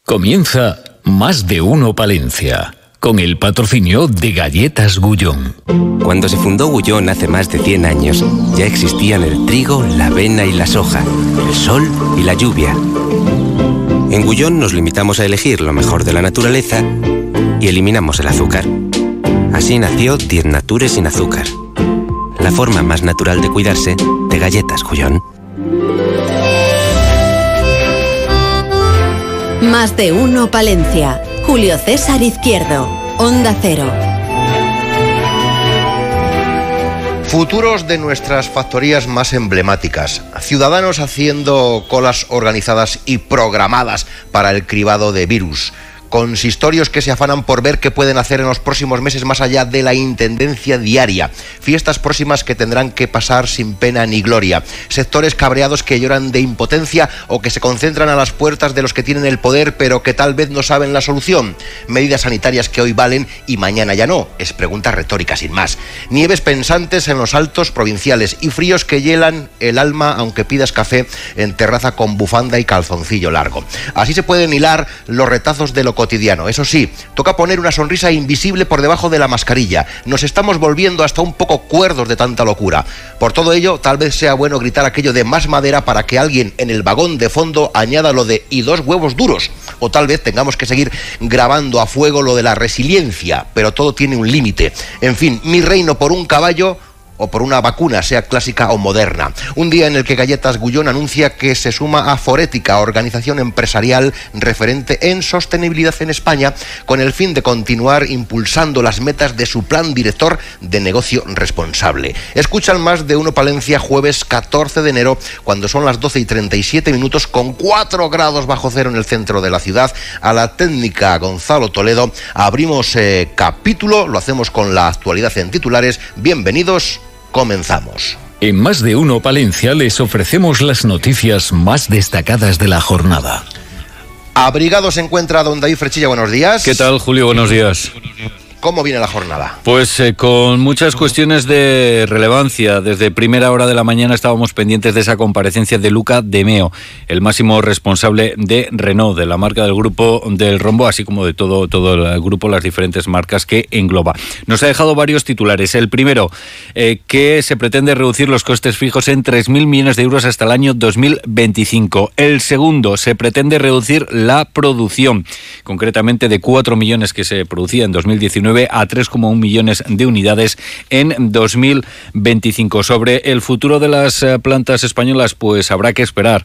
Comienza Más de Uno Palencia, con el patrocinio de Galletas Gullón. Cuando se fundó Gullón hace más de 100 años, ya existían el trigo, la avena y la soja, el sol y la lluvia. En Gullón nos limitamos a elegir lo mejor de la naturaleza y eliminamos el azúcar. Así nació 10 Nature sin azúcar. La forma más natural de cuidarse de Galletas Gullón. Más de Uno Palencia. Julio César Izquierdo, Onda Cero. Futuros de nuestras factorías más emblemáticas. Ciudadanos haciendo colas organizadas y programadas para el cribado de virus. Consistorios que se afanan por ver qué pueden hacer en los próximos meses más allá de la intendencia diaria. Fiestas próximas que tendrán que pasar sin pena ni gloria. Sectores cabreados que lloran de impotencia o que se concentran a las puertas de los que tienen el poder pero que tal vez no saben la solución. Medidas sanitarias que hoy valen y mañana ya no. Es pregunta retórica sin más. Nieves pensantes en los altos provinciales y fríos que hielan el alma aunque pidas café en terraza con bufanda y calzoncillo largo. Así se pueden hilar los retazos de lo cotidiano. Eso sí, toca poner una sonrisa invisible por debajo de la mascarilla. Nos estamos volviendo hasta un poco cuerdos de tanta locura. Por todo ello, tal vez sea bueno gritar aquello de más madera para que alguien en el vagón de fondo añada lo de y 2 huevos duros. O tal vez tengamos que seguir grabando a fuego lo de la resiliencia, pero todo tiene un límite. En fin, mi reino por un caballo o por una vacuna, sea clásica o moderna. Un día en el que Galletas Gullón anuncia que se suma a Forética, organización empresarial referente en sostenibilidad en España, con el fin de continuar impulsando las metas de su plan director de negocio responsable. Escuchan Más de Uno Palencia jueves 14 de enero, cuando son las 12:37, con 4 grados bajo cero en el centro de la ciudad. A la técnica Gonzalo Toledo. Abrimos capítulo, lo hacemos con la actualidad en titulares. Bienvenidos. Comenzamos. En Más de Uno Palencia les ofrecemos las noticias más destacadas de la jornada. Abrigado se encuentra don David Frechilla, buenos días. ¿Qué tal, Julio? Buenos días. ¿Cómo viene la jornada? Pues con muchas cuestiones de relevancia. Desde primera hora de la mañana estábamos pendientes de esa comparecencia de Luca De Meo, el máximo responsable de Renault, de la marca del grupo del Rombo, así como de todo el grupo, las diferentes marcas que engloba. Nos ha dejado varios titulares. El primero, que se pretende reducir los costes fijos en 3.000 millones de euros hasta el año 2025. El segundo, se pretende reducir la producción, concretamente de 4 millones que se producía en 2019 a 3,1 millones de unidades en 2025. Sobre el futuro de las plantas españolas, pues habrá que esperar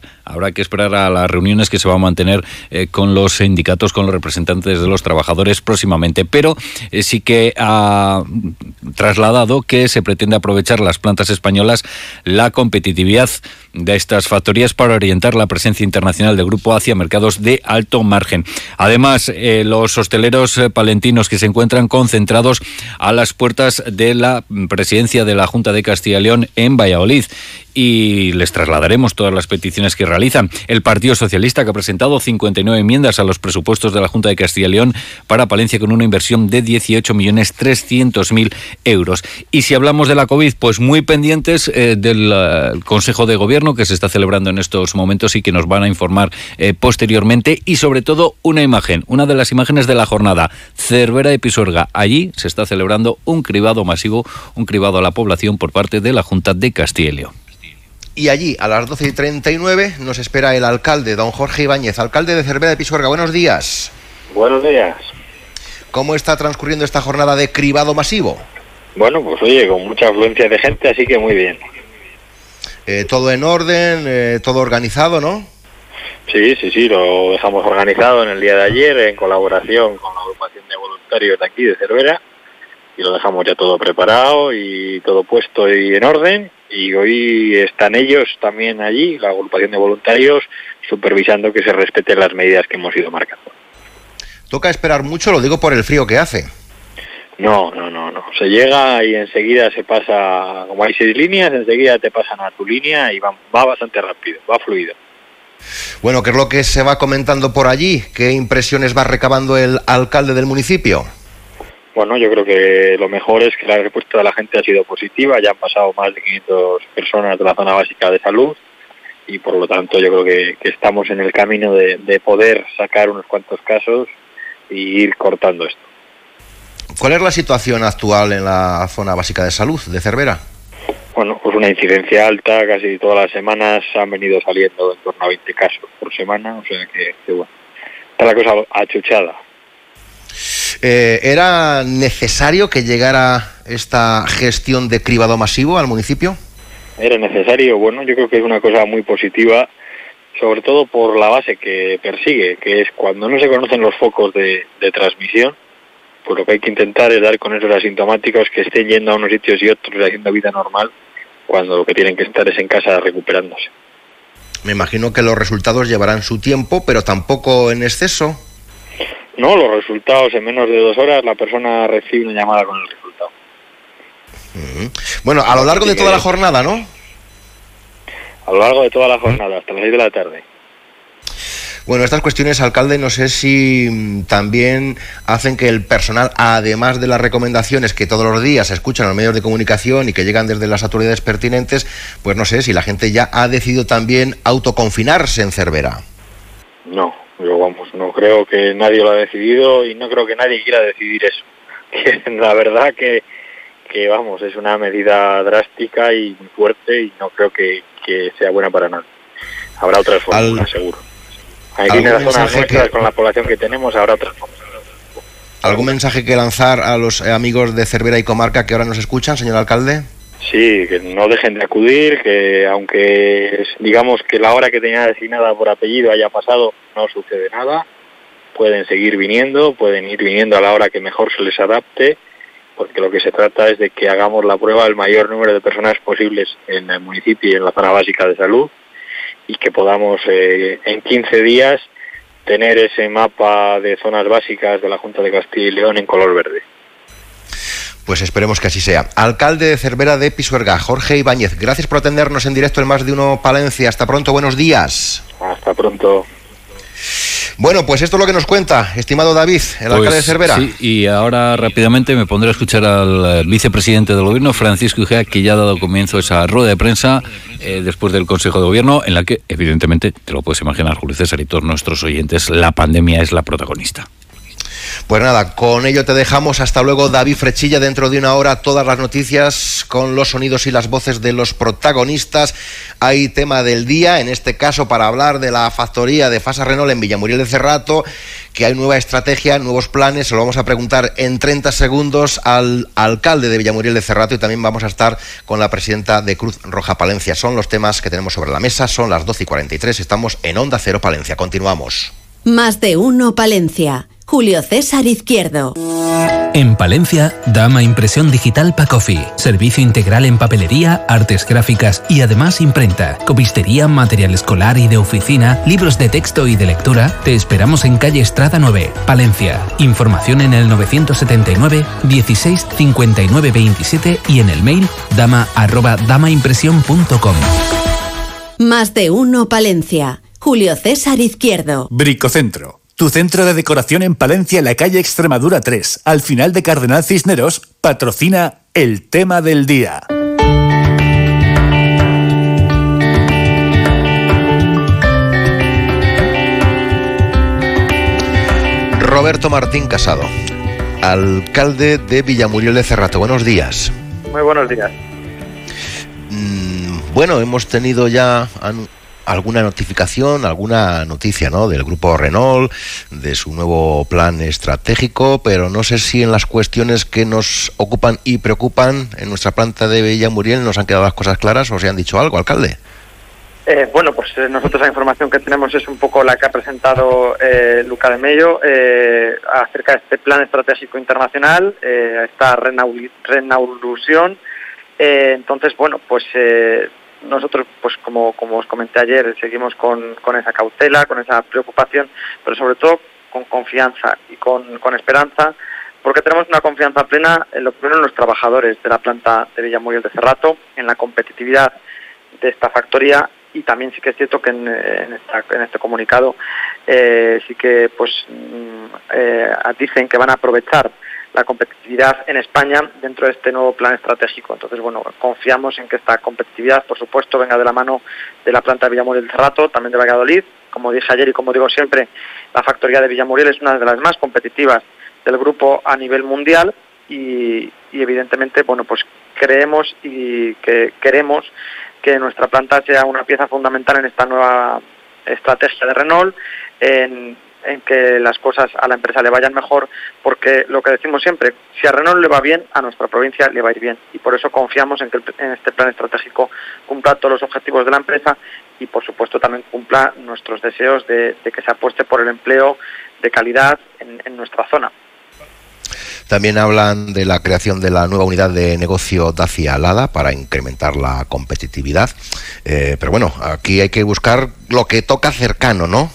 a las reuniones que se van a mantener con los sindicatos, con los representantes de los trabajadores próximamente, pero sí que ha trasladado que se pretende aprovechar las plantas españolas, la competitividad de estas factorías para orientar la presencia internacional del grupo hacia mercados de alto margen. Además, los hosteleros palentinos que se encuentran concentrados a las puertas de la presidencia de la Junta de Castilla y León en Valladolid, y les trasladaremos todas las peticiones que realizan. El Partido Socialista, que ha presentado 59 enmiendas a los presupuestos de la Junta de Castilla y León para Palencia, con una inversión de 18.300.000 euros. Y si hablamos de la COVID, pues muy pendientes del Consejo de Gobierno que se está celebrando en estos momentos y que nos van a informar posteriormente, y sobre todo una de las imágenes de la jornada, Cervera de Pisuerga. Allí se está celebrando un cribado masivo, un cribado a la población por parte de la Junta de Castilla y León. Y allí, a las 12:39, nos espera el alcalde, don Jorge Ibáñez, alcalde de Cervera de Pisuerga. Buenos días. Buenos días. ¿Cómo está transcurriendo esta jornada de cribado masivo? Bueno, pues oye, con mucha afluencia de gente, así que muy bien. Todo en orden, todo organizado, ¿no? Sí, lo dejamos organizado en el día de ayer, en colaboración con la agrupación de voluntarios de aquí, de Cervera, y lo dejamos ya todo preparado y todo puesto y en orden. Y hoy están ellos también allí, la agrupación de voluntarios, supervisando que se respeten las medidas que hemos ido marcando. ¿Toca esperar mucho? Lo digo por el frío que hace. No. Se llega y enseguida se pasa, como hay 6 líneas, enseguida te pasan a tu línea y va bastante rápido, va fluido. Bueno, ¿qué es lo que se va comentando por allí? ¿Qué impresiones va recabando el alcalde del municipio? Bueno, yo creo que lo mejor es que la respuesta de la gente ha sido positiva. Ya han pasado más de 500 personas de la zona básica de salud y por lo tanto yo creo que estamos en el camino de poder sacar unos cuantos casos y ir cortando esto. ¿Cuál es la situación actual en la zona básica de salud de Cervera? Bueno, pues una incidencia alta, casi todas las semanas han venido saliendo en torno a 20 casos por semana, o sea que bueno, está la cosa achuchada. ¿Era necesario que llegara esta gestión de cribado masivo al municipio? Era necesario, bueno, yo creo que es una cosa muy positiva, sobre todo por la base que persigue, que es cuando no se conocen los focos de transmisión, pues lo que hay que intentar es dar con esos asintomáticos que estén yendo a unos sitios y otros haciendo vida normal, cuando lo que tienen que estar es en casa recuperándose. Me imagino que los resultados llevarán su tiempo, pero tampoco en exceso. No, los resultados en menos de 2 horas la persona recibe una llamada con el resultado. Bueno, a lo largo de toda la jornada, ¿no? A lo largo de toda la jornada, hasta las 6 de la tarde. Bueno, estas cuestiones, alcalde, no sé si también hacen que el personal, además de las recomendaciones que todos los días se escuchan en los medios de comunicación y que llegan desde las autoridades pertinentes, pues no sé si la gente ya ha decidido también autoconfinarse en Cervera. No, yo no creo que nadie lo ha decidido y no creo que nadie quiera decidir eso. La verdad que es una medida drástica y muy fuerte y no creo que sea buena para nadie. Habrá otras fórmulas, seguro. Aquí en las zonas nuestras, con la población que tenemos, habrá otras formas. ¿Algún mensaje que lanzar a los amigos de Cervera y comarca que ahora nos escuchan, señor alcalde? Sí, que no dejen de acudir, que aunque digamos que la hora que tenía designada por apellido haya pasado, no sucede nada. Pueden seguir viniendo, pueden ir viniendo a la hora que mejor se les adapte, porque lo que se trata es de que hagamos la prueba al mayor número de personas posibles en el municipio y en la zona básica de salud, y que podamos en 15 días tener ese mapa de zonas básicas de la Junta de Castilla y León en color verde. Pues esperemos que así sea. Alcalde de Cervera de Pisuerga, Jorge Ibáñez, gracias por atendernos en directo en Más de Uno Palencia. Hasta pronto, buenos días. Hasta pronto. Bueno, pues esto es lo que nos cuenta, estimado David, el alcalde de Cervera. Sí, y ahora rápidamente me pondré a escuchar al vicepresidente del Gobierno, Francisco Igea, que ya ha dado comienzo a esa rueda de prensa después del Consejo de Gobierno, en la que, evidentemente, te lo puedes imaginar, Julio César y todos nuestros oyentes, la pandemia es la protagonista. Pues nada, con ello te dejamos. Hasta luego, David Frechilla. Dentro de una hora todas las noticias con los sonidos y las voces de los protagonistas. Hay tema del día, en este caso para hablar de la factoría de Fasa Renault en Villamuriel de Cerrato, que hay nueva estrategia, nuevos planes. Se lo vamos a preguntar en 30 segundos al alcalde de Villamuriel de Cerrato y también vamos a estar con la presidenta de Cruz Roja Palencia. Son los temas que tenemos sobre la mesa. Son las 12:43. Estamos en Onda Cero Palencia. Continuamos. Más de Uno Palencia. Julio César Izquierdo. En Palencia, Dama Impresión Digital Pacofi. Servicio integral en papelería, artes gráficas y además imprenta. Copistería, material escolar y de oficina, libros de texto y de lectura. Te esperamos en calle Estrada 9, Palencia. Información en el 979 16 59 27 y en el mail dama@damaimpresión.com. Más de Uno Palencia. Julio César Izquierdo. Bricocentro. Tu centro de decoración en Palencia, en la calle Extremadura 3, al final de Cardenal Cisneros, patrocina el tema del día. Roberto Martín Casado, alcalde de Villamuriel de Cerrato. Buenos días. Muy buenos días. Bueno, hemos tenido ya alguna notificación, alguna noticia, ¿no?, del grupo Renault, de su nuevo plan estratégico, pero no sé si en las cuestiones que nos ocupan y preocupan en nuestra planta de Villamuriel nos han quedado las cosas claras o se han dicho algo, alcalde. Bueno, pues nosotros la información que tenemos es un poco la que ha presentado Luca de Mello acerca de este plan estratégico internacional, esta Renaulución. Entonces, bueno, pues nosotros, pues como os comenté ayer, seguimos con esa cautela, con esa preocupación, pero sobre todo con confianza y con esperanza, porque tenemos una confianza plena en lo primero en los trabajadores de la planta de Villamuriel de Cerrato, en la competitividad de esta factoría, y también sí que es cierto que en este comunicado sí que pues dicen que van a aprovechar la competitividad en España dentro de este nuevo plan estratégico. Entonces, bueno, confiamos en que esta competitividad, por supuesto, venga de la mano de la planta de Villamuriel del Cerrato, también de Valladolid. Como dije ayer y como digo siempre, la factoría de Villamuriel es una de las más competitivas del grupo a nivel mundial y evidentemente, bueno, pues creemos y que queremos que nuestra planta sea una pieza fundamental en esta nueva estrategia de Renault, en que las cosas a la empresa le vayan mejor, porque lo que decimos siempre, si a Renault le va bien, a nuestra provincia le va a ir bien, y por eso confiamos en que en este plan estratégico cumpla todos los objetivos de la empresa y por supuesto también cumpla nuestros deseos de que se apueste por el empleo de calidad en nuestra zona. También hablan de la creación de la nueva unidad de negocio Dacia Lada para incrementar la competitividad. Pero bueno, aquí hay que buscar lo que toca cercano, ¿no?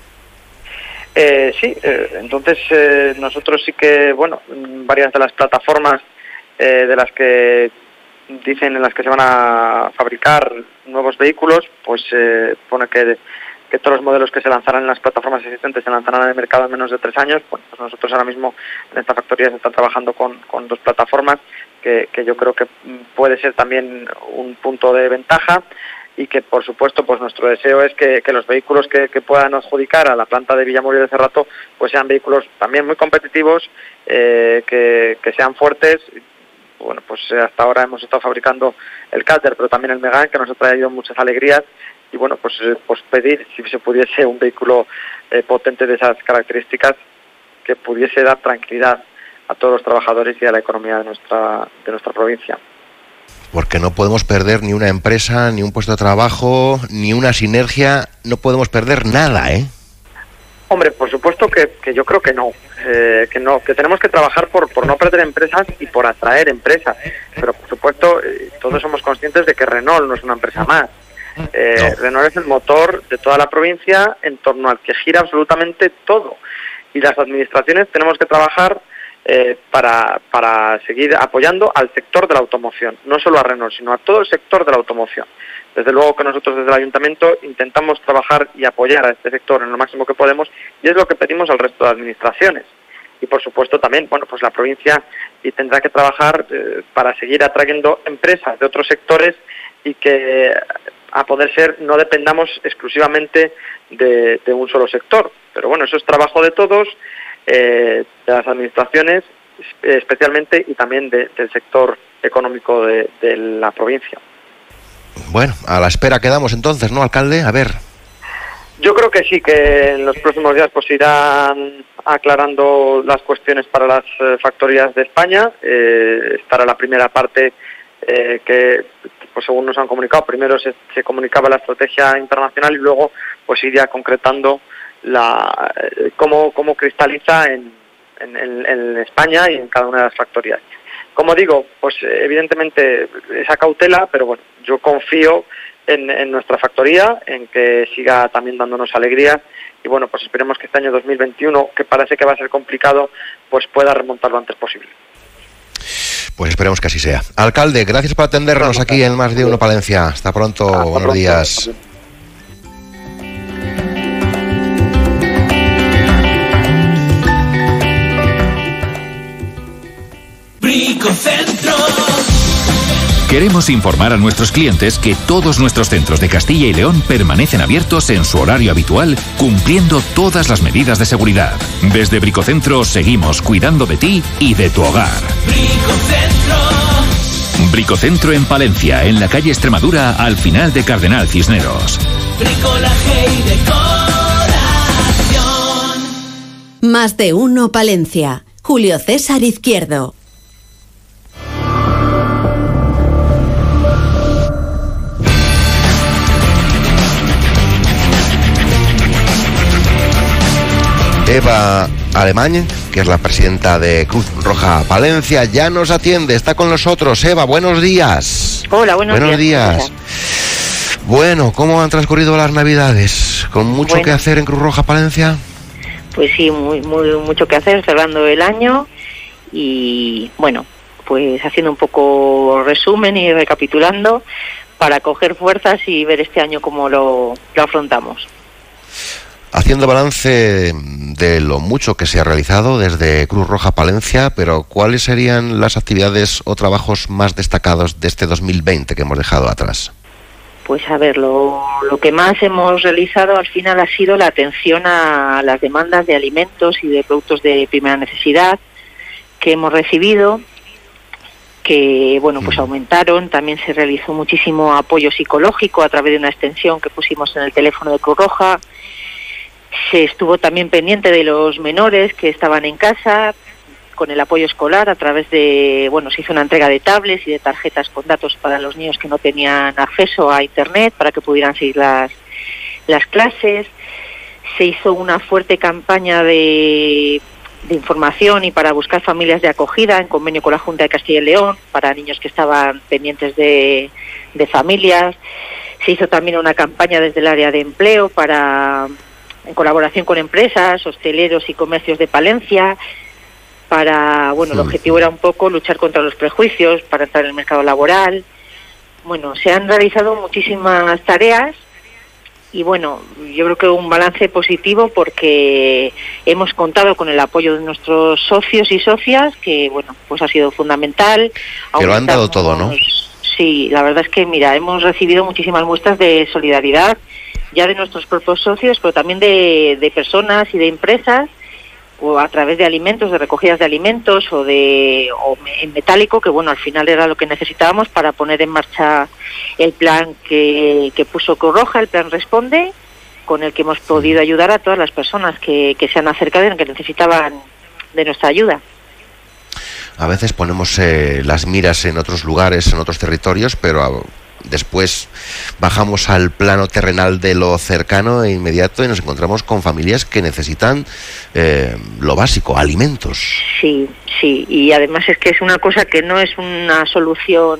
Entonces nosotros sí que, bueno, varias de las plataformas de las que dicen en las que se van a fabricar nuevos vehículos, pues pone que todos los modelos que se lanzarán en las plataformas existentes se lanzarán en el mercado en menos de 3 años. Bueno, pues nosotros ahora mismo en esta factoría se está trabajando con 2 plataformas que yo creo que puede ser también un punto de ventaja y que por supuesto pues nuestro deseo es que los vehículos que puedan adjudicar a la planta de Villamuriel de Cerrato pues sean vehículos también muy competitivos, que sean fuertes. Bueno, pues hasta ahora hemos estado fabricando el Cater, pero también el Megane, que nos ha traído muchas alegrías. Y bueno, pues pedir si se pudiese un vehículo potente de esas características que pudiese dar tranquilidad a todos los trabajadores y a la economía de nuestra provincia. Porque no podemos perder ni una empresa, ni un puesto de trabajo, ni una sinergia, no podemos perder nada, ¿eh? Hombre, por supuesto que yo creo que no, que tenemos que trabajar por no perder empresas y por atraer empresas, pero por supuesto todos somos conscientes de que Renault no es una empresa más. No. Renault es el motor de toda la provincia en torno al que gira absolutamente todo, y las administraciones tenemos que trabajar para seguir apoyando al sector de la automoción, no solo a Renault, sino a todo el sector de la automoción. Desde luego que nosotros desde el Ayuntamiento intentamos trabajar y apoyar a este sector en lo máximo que podemos, y es lo que pedimos al resto de administraciones. Y por supuesto también, bueno, pues la provincia y tendrá que trabajar para seguir atrayendo empresas de otros sectores y que a poder ser no dependamos exclusivamente de un solo sector. Pero bueno, eso es trabajo de todos, de las administraciones especialmente, y también del sector económico de la provincia. Bueno, a la espera quedamos entonces, ¿no, alcalde? A ver. Yo creo que sí, que en los próximos días pues irán aclarando las cuestiones para las factorías de España. Estará la primera parte que, pues según nos han comunicado, primero se comunicaba la estrategia internacional y luego pues iría concretando cómo cristaliza en España y en cada una de las factorías. Como digo, pues evidentemente esa cautela, pero bueno, yo confío en nuestra factoría, en que siga también dándonos alegrías, y bueno, pues esperemos que este año 2021, que parece que va a ser complicado, pues pueda remontar lo antes posible. Pues esperemos que así sea. Alcalde, gracias por atendernos aquí en Más de Uno Palencia. Hasta pronto, buenos días. Bricocentro. Queremos informar a nuestros clientes que todos nuestros centros de Castilla y León permanecen abiertos en su horario habitual, cumpliendo todas las medidas de seguridad. Desde Bricocentro seguimos cuidando de ti y de tu hogar. Bricocentro. Bricocentro en Palencia, en la calle Extremadura, al final de Cardenal Cisneros. Bricolaje y decoración. Más de Uno Palencia. Julio César Izquierdo. Eva Alemán, que es la presidenta de Cruz Roja Palencia, ya nos atiende, está con nosotros. Eva, buenos días. Hola, buenos días. Bueno, ¿cómo han transcurrido las Navidades? ¿Con mucho que hacer en Cruz Roja Palencia? Pues sí, mucho que hacer, cerrando el año y bueno, pues haciendo un poco resumen y recapitulando para coger fuerzas y ver este año cómo lo afrontamos. Haciendo balance de lo mucho que se ha realizado desde Cruz Roja Palencia, pero ¿cuáles serían las actividades o trabajos más destacados de este 2020 que hemos dejado atrás? Pues a ver, lo que más hemos realizado al final ha sido la atención a las demandas de alimentos y de productos de primera necesidad que hemos recibido, que bueno, pues aumentaron. También se realizó muchísimo apoyo psicológico a través de una extensión que pusimos en el teléfono de Cruz Roja. Se estuvo también pendiente de los menores que estaban en casa, con el apoyo escolar a través de, bueno, se hizo una entrega de tablets y de tarjetas con datos para los niños que no tenían acceso a Internet para que pudieran seguir las clases. Se hizo una fuerte campaña de información y para buscar familias de acogida en convenio con la Junta de Castilla y León para niños que estaban pendientes de familias. Se hizo también una campaña desde el área de empleo en colaboración con empresas, hosteleros y comercios de Palencia, para, bueno, el objetivo era un poco luchar contra los prejuicios, para entrar en el mercado laboral. Bueno, se han realizado muchísimas tareas y bueno, yo creo que un balance positivo porque hemos contado con el apoyo de nuestros socios y socias, que bueno, pues ha sido fundamental. Que lo han dado todo, ¿no? Sí, la verdad es que mira, hemos recibido muchísimas muestras de solidaridad, ya de nuestros propios socios, pero también de personas y de empresas, o a través de alimentos, de recogidas de alimentos o en metálico, que bueno, al final era lo que necesitábamos para poner en marcha el plan que puso Cruz Roja, el plan Responde, con el que hemos podido ayudar a todas las personas que se han acercado y que necesitaban de nuestra ayuda. A veces ponemos las miras en otros lugares, en otros territorios, pero después bajamos al plano terrenal de lo cercano e inmediato y nos encontramos con familias que necesitan lo básico, alimentos. Sí, y además es que es una cosa que no es una solución,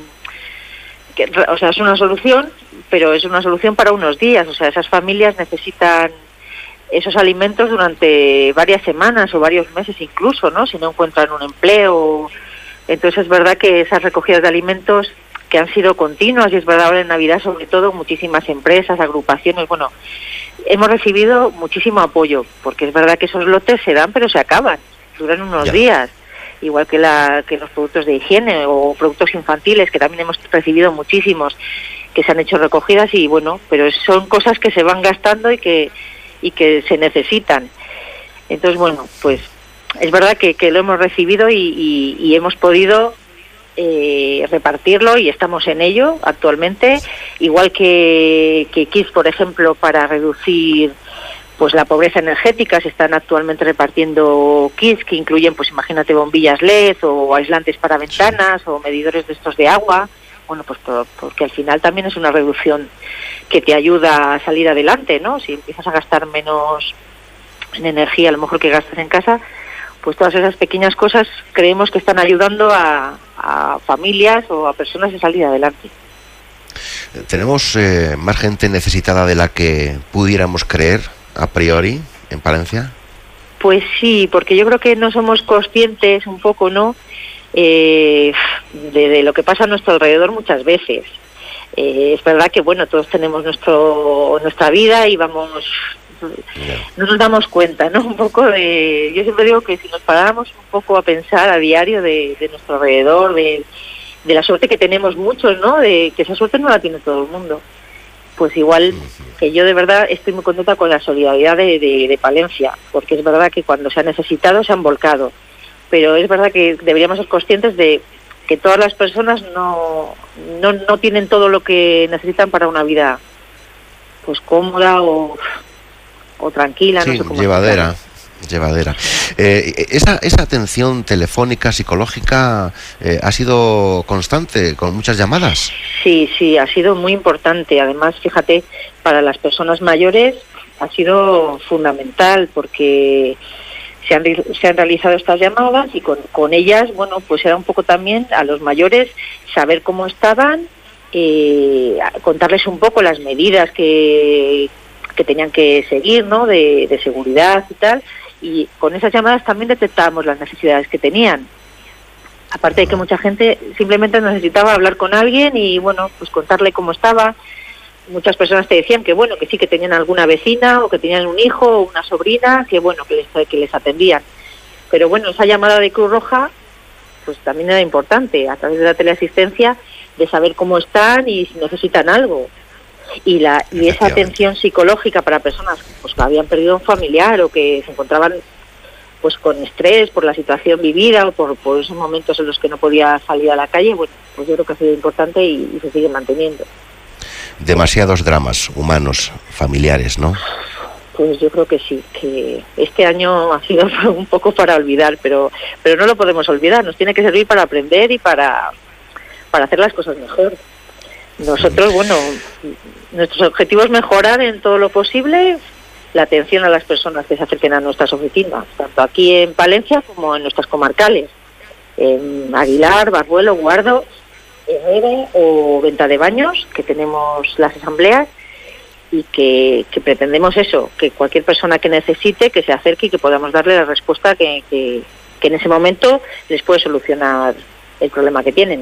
o sea, es una solución, pero es una solución para unos días. O sea, esas familias necesitan esos alimentos durante varias semanas o varios meses incluso, ¿no? Si no encuentran un empleo. Entonces es verdad que esas recogidas de alimentos que han sido continuas, y es verdad ahora en Navidad sobre todo, muchísimas empresas, agrupaciones, bueno, hemos recibido muchísimo apoyo, porque es verdad que esos lotes se dan pero se acaban, duran unos días, igual que los productos de higiene o productos infantiles, que también hemos recibido muchísimos, que se han hecho recogidas y bueno, pero son cosas que se van gastando y que se necesitan. Entonces bueno, pues es verdad que lo hemos recibido y hemos podido repartirlo y estamos en ello actualmente, igual que kits, por ejemplo, para reducir pues la pobreza energética. Se están actualmente repartiendo kits que incluyen, pues imagínate, bombillas LED o aislantes para ventanas o medidores de estos de agua. Bueno, pues porque al final también es una reducción que te ayuda a salir adelante, ¿no? Si empiezas a gastar menos en energía, a lo mejor que gastas en casa, pues todas esas pequeñas cosas creemos que están ayudando a familias o a personas a salir adelante. ¿Tenemos más gente necesitada de la que pudiéramos creer a priori en Palencia? Pues sí, porque yo creo que no somos conscientes un poco, ¿no?, de lo que pasa a nuestro alrededor muchas veces. Es verdad que, bueno, todos tenemos nuestra vida y vamos, no nos damos cuenta, ¿no? Un poco yo siempre digo que si nos paráramos un poco a pensar a diario de nuestro alrededor, de la suerte que tenemos muchos, ¿no? De que esa suerte no la tiene todo el mundo. Pues igual que yo de verdad estoy muy contenta con la solidaridad de Palencia, porque es verdad que cuando se ha necesitado se han volcado, pero es verdad que deberíamos ser conscientes de que todas las personas no tienen todo lo que necesitan para una vida pues cómoda o tranquila, sí, no sé cómo llevadera. Esa atención telefónica, psicológica, ha sido constante, con muchas llamadas. Sí, ha sido muy importante. Además, fíjate, para las personas mayores ha sido fundamental, porque se han realizado estas llamadas y con ellas, bueno, pues era un poco también a los mayores saber cómo estaban, contarles un poco las medidas que tenían que seguir, ¿no?, de seguridad y tal, y con esas llamadas también detectábamos las necesidades que tenían. Aparte de que mucha gente simplemente necesitaba hablar con alguien y, bueno, pues contarle cómo estaba, muchas personas te decían que bueno, que sí, que tenían alguna vecina o que tenían un hijo o una sobrina que bueno, que les atendían. Pero bueno, esa llamada de Cruz Roja pues también era importante, a través de la teleasistencia, de saber cómo están y si necesitan algo. Y esa atención psicológica para personas pues que habían perdido un familiar o que se encontraban pues con estrés por la situación vivida o por esos momentos en los que no podía salir a la calle, bueno, pues yo creo que ha sido importante y se sigue manteniendo. Demasiados dramas humanos, familiares, ¿no? Pues yo creo que sí, que este año ha sido un poco para olvidar, pero no lo podemos olvidar, nos tiene que servir para aprender y para hacer las cosas mejor. Nosotros, bueno, nuestros objetivos mejorar en todo lo posible la atención a las personas que se acerquen a nuestras oficinas, tanto aquí en Palencia como en nuestras comarcales, en Aguilar, Barruelo, Guardo, Herrera o Venta de Baños, que tenemos las asambleas y que pretendemos eso, que cualquier persona que necesite, que se acerque y que podamos darle la respuesta que en ese momento les puede solucionar el problema que tienen.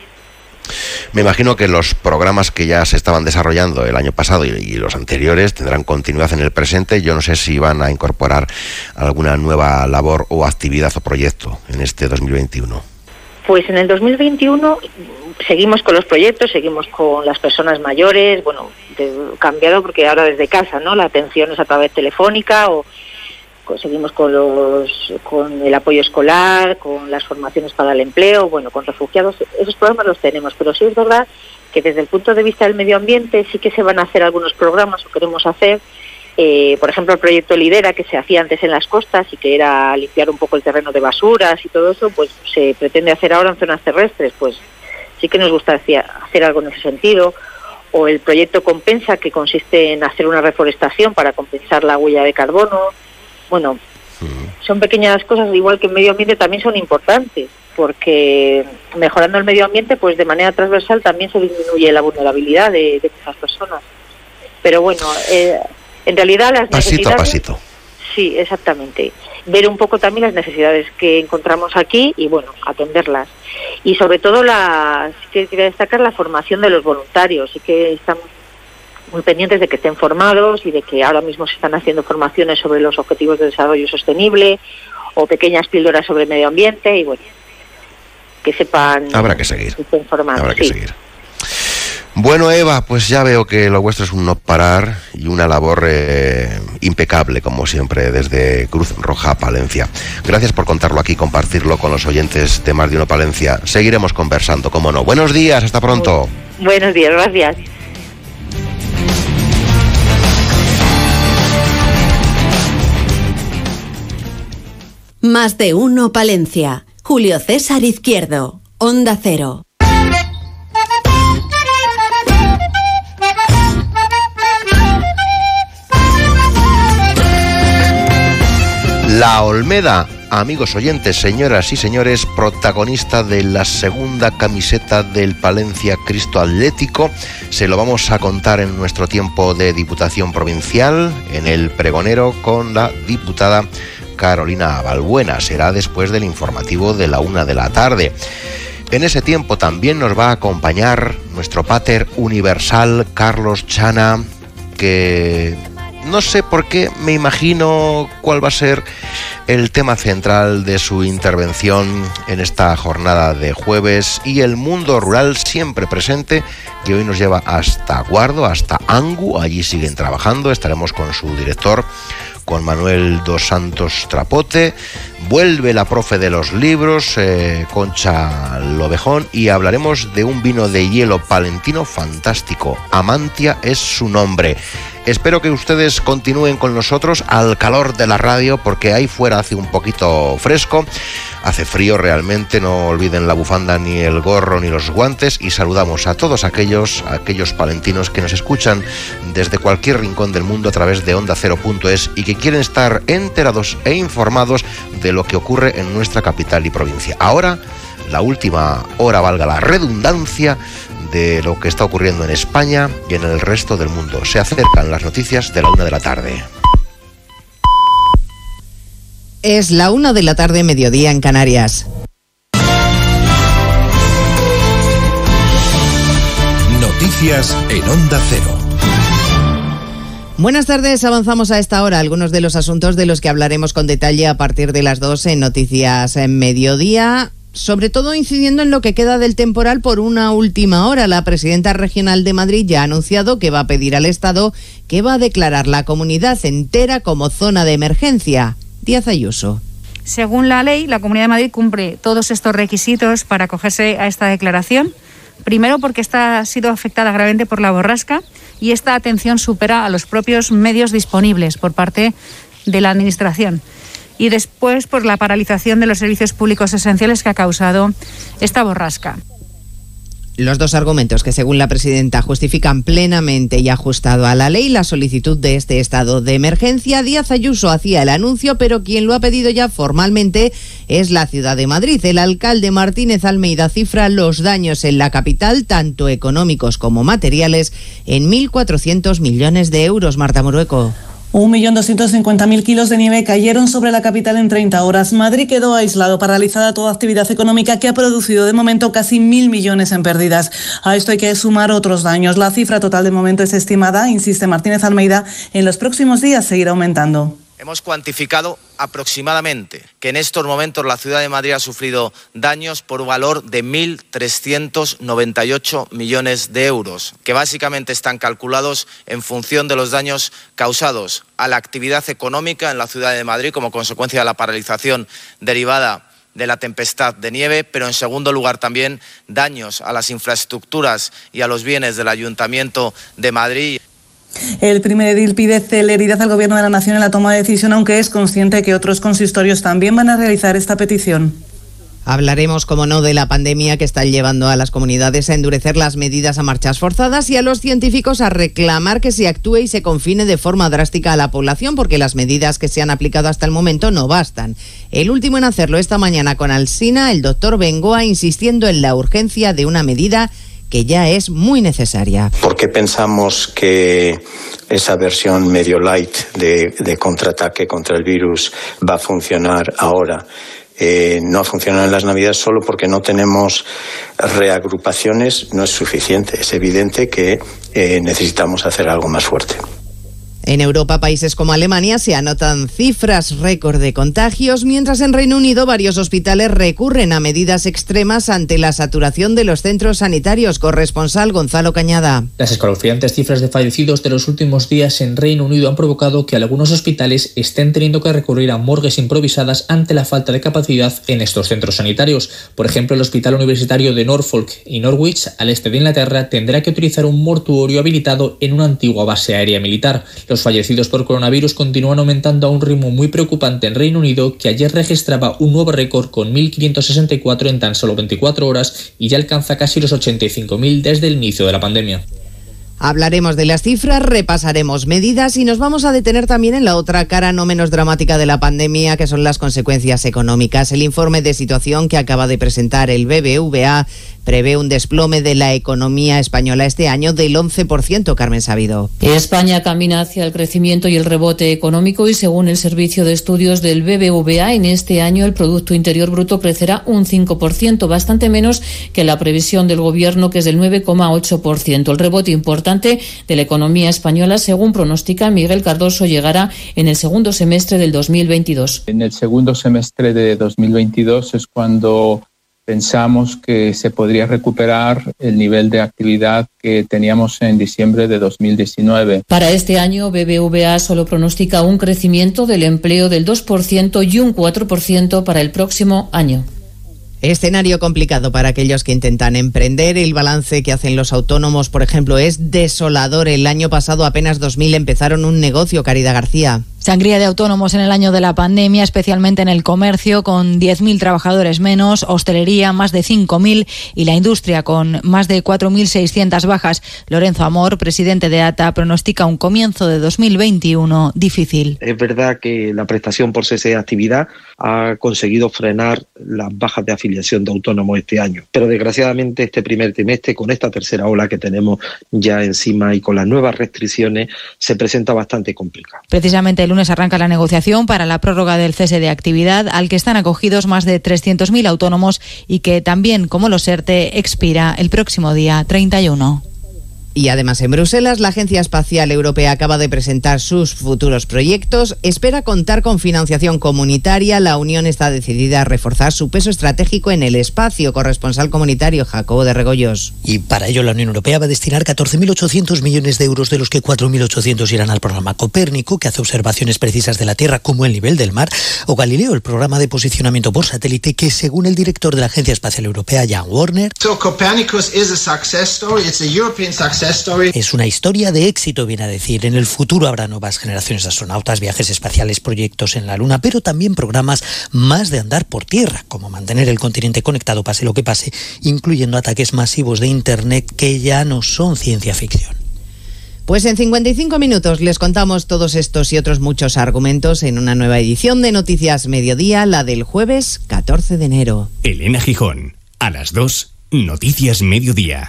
Me imagino que los programas que ya se estaban desarrollando el año pasado y los anteriores tendrán continuidad en el presente. Yo no sé si van a incorporar alguna nueva labor o actividad o proyecto en este 2021. Pues en el 2021 seguimos con los proyectos, seguimos con las personas mayores, bueno, cambiado porque ahora desde casa, ¿no? La atención es a través telefónica o seguimos con el apoyo escolar, con las formaciones para el empleo, bueno, con refugiados, esos programas los tenemos, pero sí es verdad que desde el punto de vista del medio ambiente sí que se van a hacer algunos programas o queremos hacer, por ejemplo el proyecto Lidera que se hacía antes en las costas y que era limpiar un poco el terreno de basuras y todo eso, pues se pretende hacer ahora en zonas terrestres, pues sí que nos gustaría hacer algo en ese sentido. O el proyecto Compensa, que consiste en hacer una reforestación para compensar la huella de carbono. Bueno, son pequeñas cosas, igual que en medio ambiente también son importantes, porque mejorando el medio ambiente, pues de manera transversal también se disminuye la vulnerabilidad de muchas personas. Pero bueno, en realidad las pasito a pasito. Sí, exactamente. Ver un poco también las necesidades que encontramos aquí y bueno, atenderlas. Y sobre todo sí que quería destacar la formación de los voluntarios, sí que estamos muy pendientes de que estén formados y de que ahora mismo se están haciendo formaciones sobre los objetivos de desarrollo sostenible o pequeñas píldoras sobre medio ambiente y bueno, que sepan. Habrá que seguir. Que estén formados. Habrá que seguir. Bueno, Eva, pues ya veo que lo vuestro es un no parar y una labor impecable, como siempre, desde Cruz Roja Palencia. Gracias por contarlo aquí y compartirlo con los oyentes de Más de Uno Palencia. Seguiremos conversando, cómo no. Buenos días, hasta pronto. Buenos días, gracias. Más de Uno Palencia. Julio César Izquierdo, Onda Cero. La Olmeda, amigos oyentes, señoras y señores, protagonista de la segunda camiseta del Palencia Cristo Atlético. Se lo vamos a contar en nuestro tiempo de Diputación Provincial, en el Pregonero, con la diputada Carolina Balbuena. Será después del informativo de la 1 de la tarde. En ese tiempo también nos va a acompañar nuestro pater universal, Carlos Chana, que no sé por qué me imagino cuál va a ser el tema central de su intervención en esta jornada de jueves, y el mundo rural siempre presente, que hoy nos lleva hasta Guardo, hasta Angu. Allí siguen trabajando, estaremos con su director, con Manuel dos Santos Trapote. Vuelve la profe de los libros, Concha Lobejón, y hablaremos de un vino de hielo palentino fantástico. Amantia es su nombre. Espero que ustedes continúen con nosotros al calor de la radio, porque ahí fuera hace un poquito fresco, hace frío realmente. No olviden la bufanda, ni el gorro, ni los guantes, y saludamos a todos aquellos palentinos que nos escuchan desde cualquier rincón del mundo a través de OndaCero.es y que quieren estar enterados e informados de lo que ocurre en nuestra capital y provincia. Ahora, la última hora, valga la redundancia, de lo que está ocurriendo en España y en el resto del mundo. Se acercan las noticias de la 1 de la tarde. Es la 1 de la tarde, mediodía en Canarias. Noticias en Onda Cero. Buenas tardes, avanzamos a esta hora algunos de los asuntos de los que hablaremos con detalle a partir de las 2 en Noticias en Mediodía, sobre todo incidiendo en lo que queda del temporal por una última hora. La presidenta regional de Madrid ya ha anunciado que va a pedir al Estado que va a declarar la comunidad entera como zona de emergencia. Díaz Ayuso. Según la ley, la Comunidad de Madrid cumple todos estos requisitos para acogerse a esta declaración. Primero, porque esta ha sido afectada gravemente por la borrasca y esta atención supera a los propios medios disponibles por parte de la Administración. Y después, por la paralización de los servicios públicos esenciales que ha causado esta borrasca. Los dos argumentos que, según la presidenta, justifican plenamente y ajustado a la ley la solicitud de este estado de emergencia. Díaz Ayuso hacía el anuncio, pero quien lo ha pedido ya formalmente es la Ciudad de Madrid. El alcalde Martínez Almeida cifra los daños en la capital, tanto económicos como materiales, en 1.400 millones de euros. Marta Morueco. 1.250.000 kilos de nieve cayeron sobre la capital en 30 horas. Madrid quedó aislado, paralizada toda actividad económica que ha producido de momento casi 1.000 millones en pérdidas. A esto hay que sumar otros daños. La cifra total de momento es estimada, insiste Martínez Almeida, en los próximos días seguirá aumentando. Hemos cuantificado aproximadamente que en estos momentos la Ciudad de Madrid ha sufrido daños por un valor de 1.398 millones de euros, que básicamente están calculados en función de los daños causados a la actividad económica en la Ciudad de Madrid como consecuencia de la paralización derivada de la tempestad de nieve, pero en segundo lugar también daños a las infraestructuras y a los bienes del Ayuntamiento de Madrid. El primer edil pide celeridad al Gobierno de la Nación en la toma de decisión, aunque es consciente que otros consistorios también van a realizar esta petición. Hablaremos, como no, de la pandemia que está llevando a las comunidades a endurecer las medidas a marchas forzadas y a los científicos a reclamar que se actúe y se confine de forma drástica a la población, porque las medidas que se han aplicado hasta el momento no bastan. El último en hacerlo esta mañana con Alsina, el doctor Bengoa, insistiendo en la urgencia de una medida que ya es muy necesaria. ¿Por qué pensamos que esa versión medio light de contraataque contra el virus va a funcionar ahora? No ha funcionado en las Navidades solo porque no tenemos reagrupaciones, no es suficiente. Es evidente que necesitamos hacer algo más fuerte. En Europa, países como Alemania se anotan cifras récord de contagios, mientras en Reino Unido varios hospitales recurren a medidas extremas ante la saturación de los centros sanitarios. Corresponsal Gonzalo Cañada. Las escalofriantes cifras de fallecidos de los últimos días en Reino Unido han provocado que algunos hospitales estén teniendo que recurrir a morgues improvisadas ante la falta de capacidad en estos centros sanitarios. Por ejemplo, el Hospital Universitario de Norfolk y Norwich, al este de Inglaterra, tendrá que utilizar un mortuorio habilitado en una antigua base aérea militar. Los fallecidos por coronavirus continúan aumentando a un ritmo muy preocupante en Reino Unido, que ayer registraba un nuevo récord con 1.564 en tan solo 24 horas y ya alcanza casi los 85.000 desde el inicio de la pandemia. Hablaremos de las cifras, repasaremos medidas y nos vamos a detener también en la otra cara no menos dramática de la pandemia, que son las consecuencias económicas. El informe de situación que acaba de presentar el BBVA prevé un desplome de la economía española este año del 11%, Carmen Sabido. España camina hacia el crecimiento y el rebote económico y, según el Servicio de Estudios del BBVA, en este año el Producto Interior Bruto crecerá un 5%, bastante menos que la previsión del Gobierno, que es del 9,8%. El rebote importante de la economía española, según pronostica Miguel Cardoso, llegará en el segundo semestre del 2022. En el segundo semestre de 2022 es cuando pensamos que se podría recuperar el nivel de actividad que teníamos en diciembre de 2019. Para este año, BBVA solo pronostica un crecimiento del empleo del 2% y un 4% para el próximo año. Escenario complicado para aquellos que intentan emprender. El balance que hacen los autónomos, por ejemplo, es desolador. El año pasado apenas 2.000 empezaron un negocio. Caridad García. Sangría de autónomos en el año de la pandemia, especialmente en el comercio, con 10.000 trabajadores menos, hostelería más de 5.000 y la industria con más de 4.600 bajas. Lorenzo Amor, presidente de ATA, pronostica un comienzo de 2021 difícil. Es verdad que la prestación por cese de actividad ha conseguido frenar las bajas de afiliación de autónomos este año, pero desgraciadamente este primer trimestre, con esta tercera ola que tenemos ya encima y con las nuevas restricciones, se presenta bastante complicado. Precisamente el lunes arranca la negociación para la prórroga del cese de actividad, al que están acogidos más de 300.000 autónomos y que también, como los ERTE, expira el próximo día 31. Y además en Bruselas, la Agencia Espacial Europea acaba de presentar sus futuros proyectos. Espera contar con financiación comunitaria. La Unión está decidida a reforzar su peso estratégico en el espacio. Corresponsal comunitario Jacobo de Regoyos. Y para ello la Unión Europea va a destinar 14.800 millones de euros, de los que 4.800 irán al programa Copérnico, que hace observaciones precisas de la Tierra como el nivel del mar, o Galileo, el programa de posicionamiento por satélite, que según el director de la Agencia Espacial Europea, Jan Warner, es una historia de éxito, viene a decir. En el futuro habrá nuevas generaciones de astronautas, viajes espaciales, proyectos en la Luna, pero también programas más de andar por tierra, como mantener el continente conectado pase lo que pase, incluyendo ataques masivos de Internet que ya no son ciencia ficción. Pues en 55 minutos les contamos todos estos y otros muchos argumentos en una nueva edición de Noticias Mediodía, la del jueves 14 de enero. Elena Gijón, a las 2, Noticias Mediodía.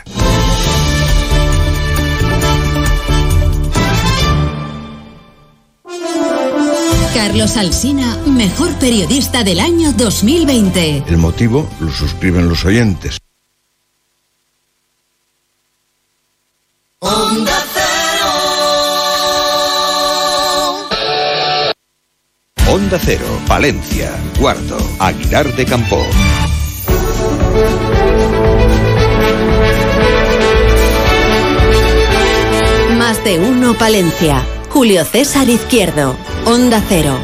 Carlos Alsina, mejor periodista del año 2020. El motivo lo suscriben los oyentes. Onda Cero. Onda Cero, Palencia, Guardo, Aguilar de Campoo. Más de uno Palencia. Julio César Izquierdo, Onda Cero.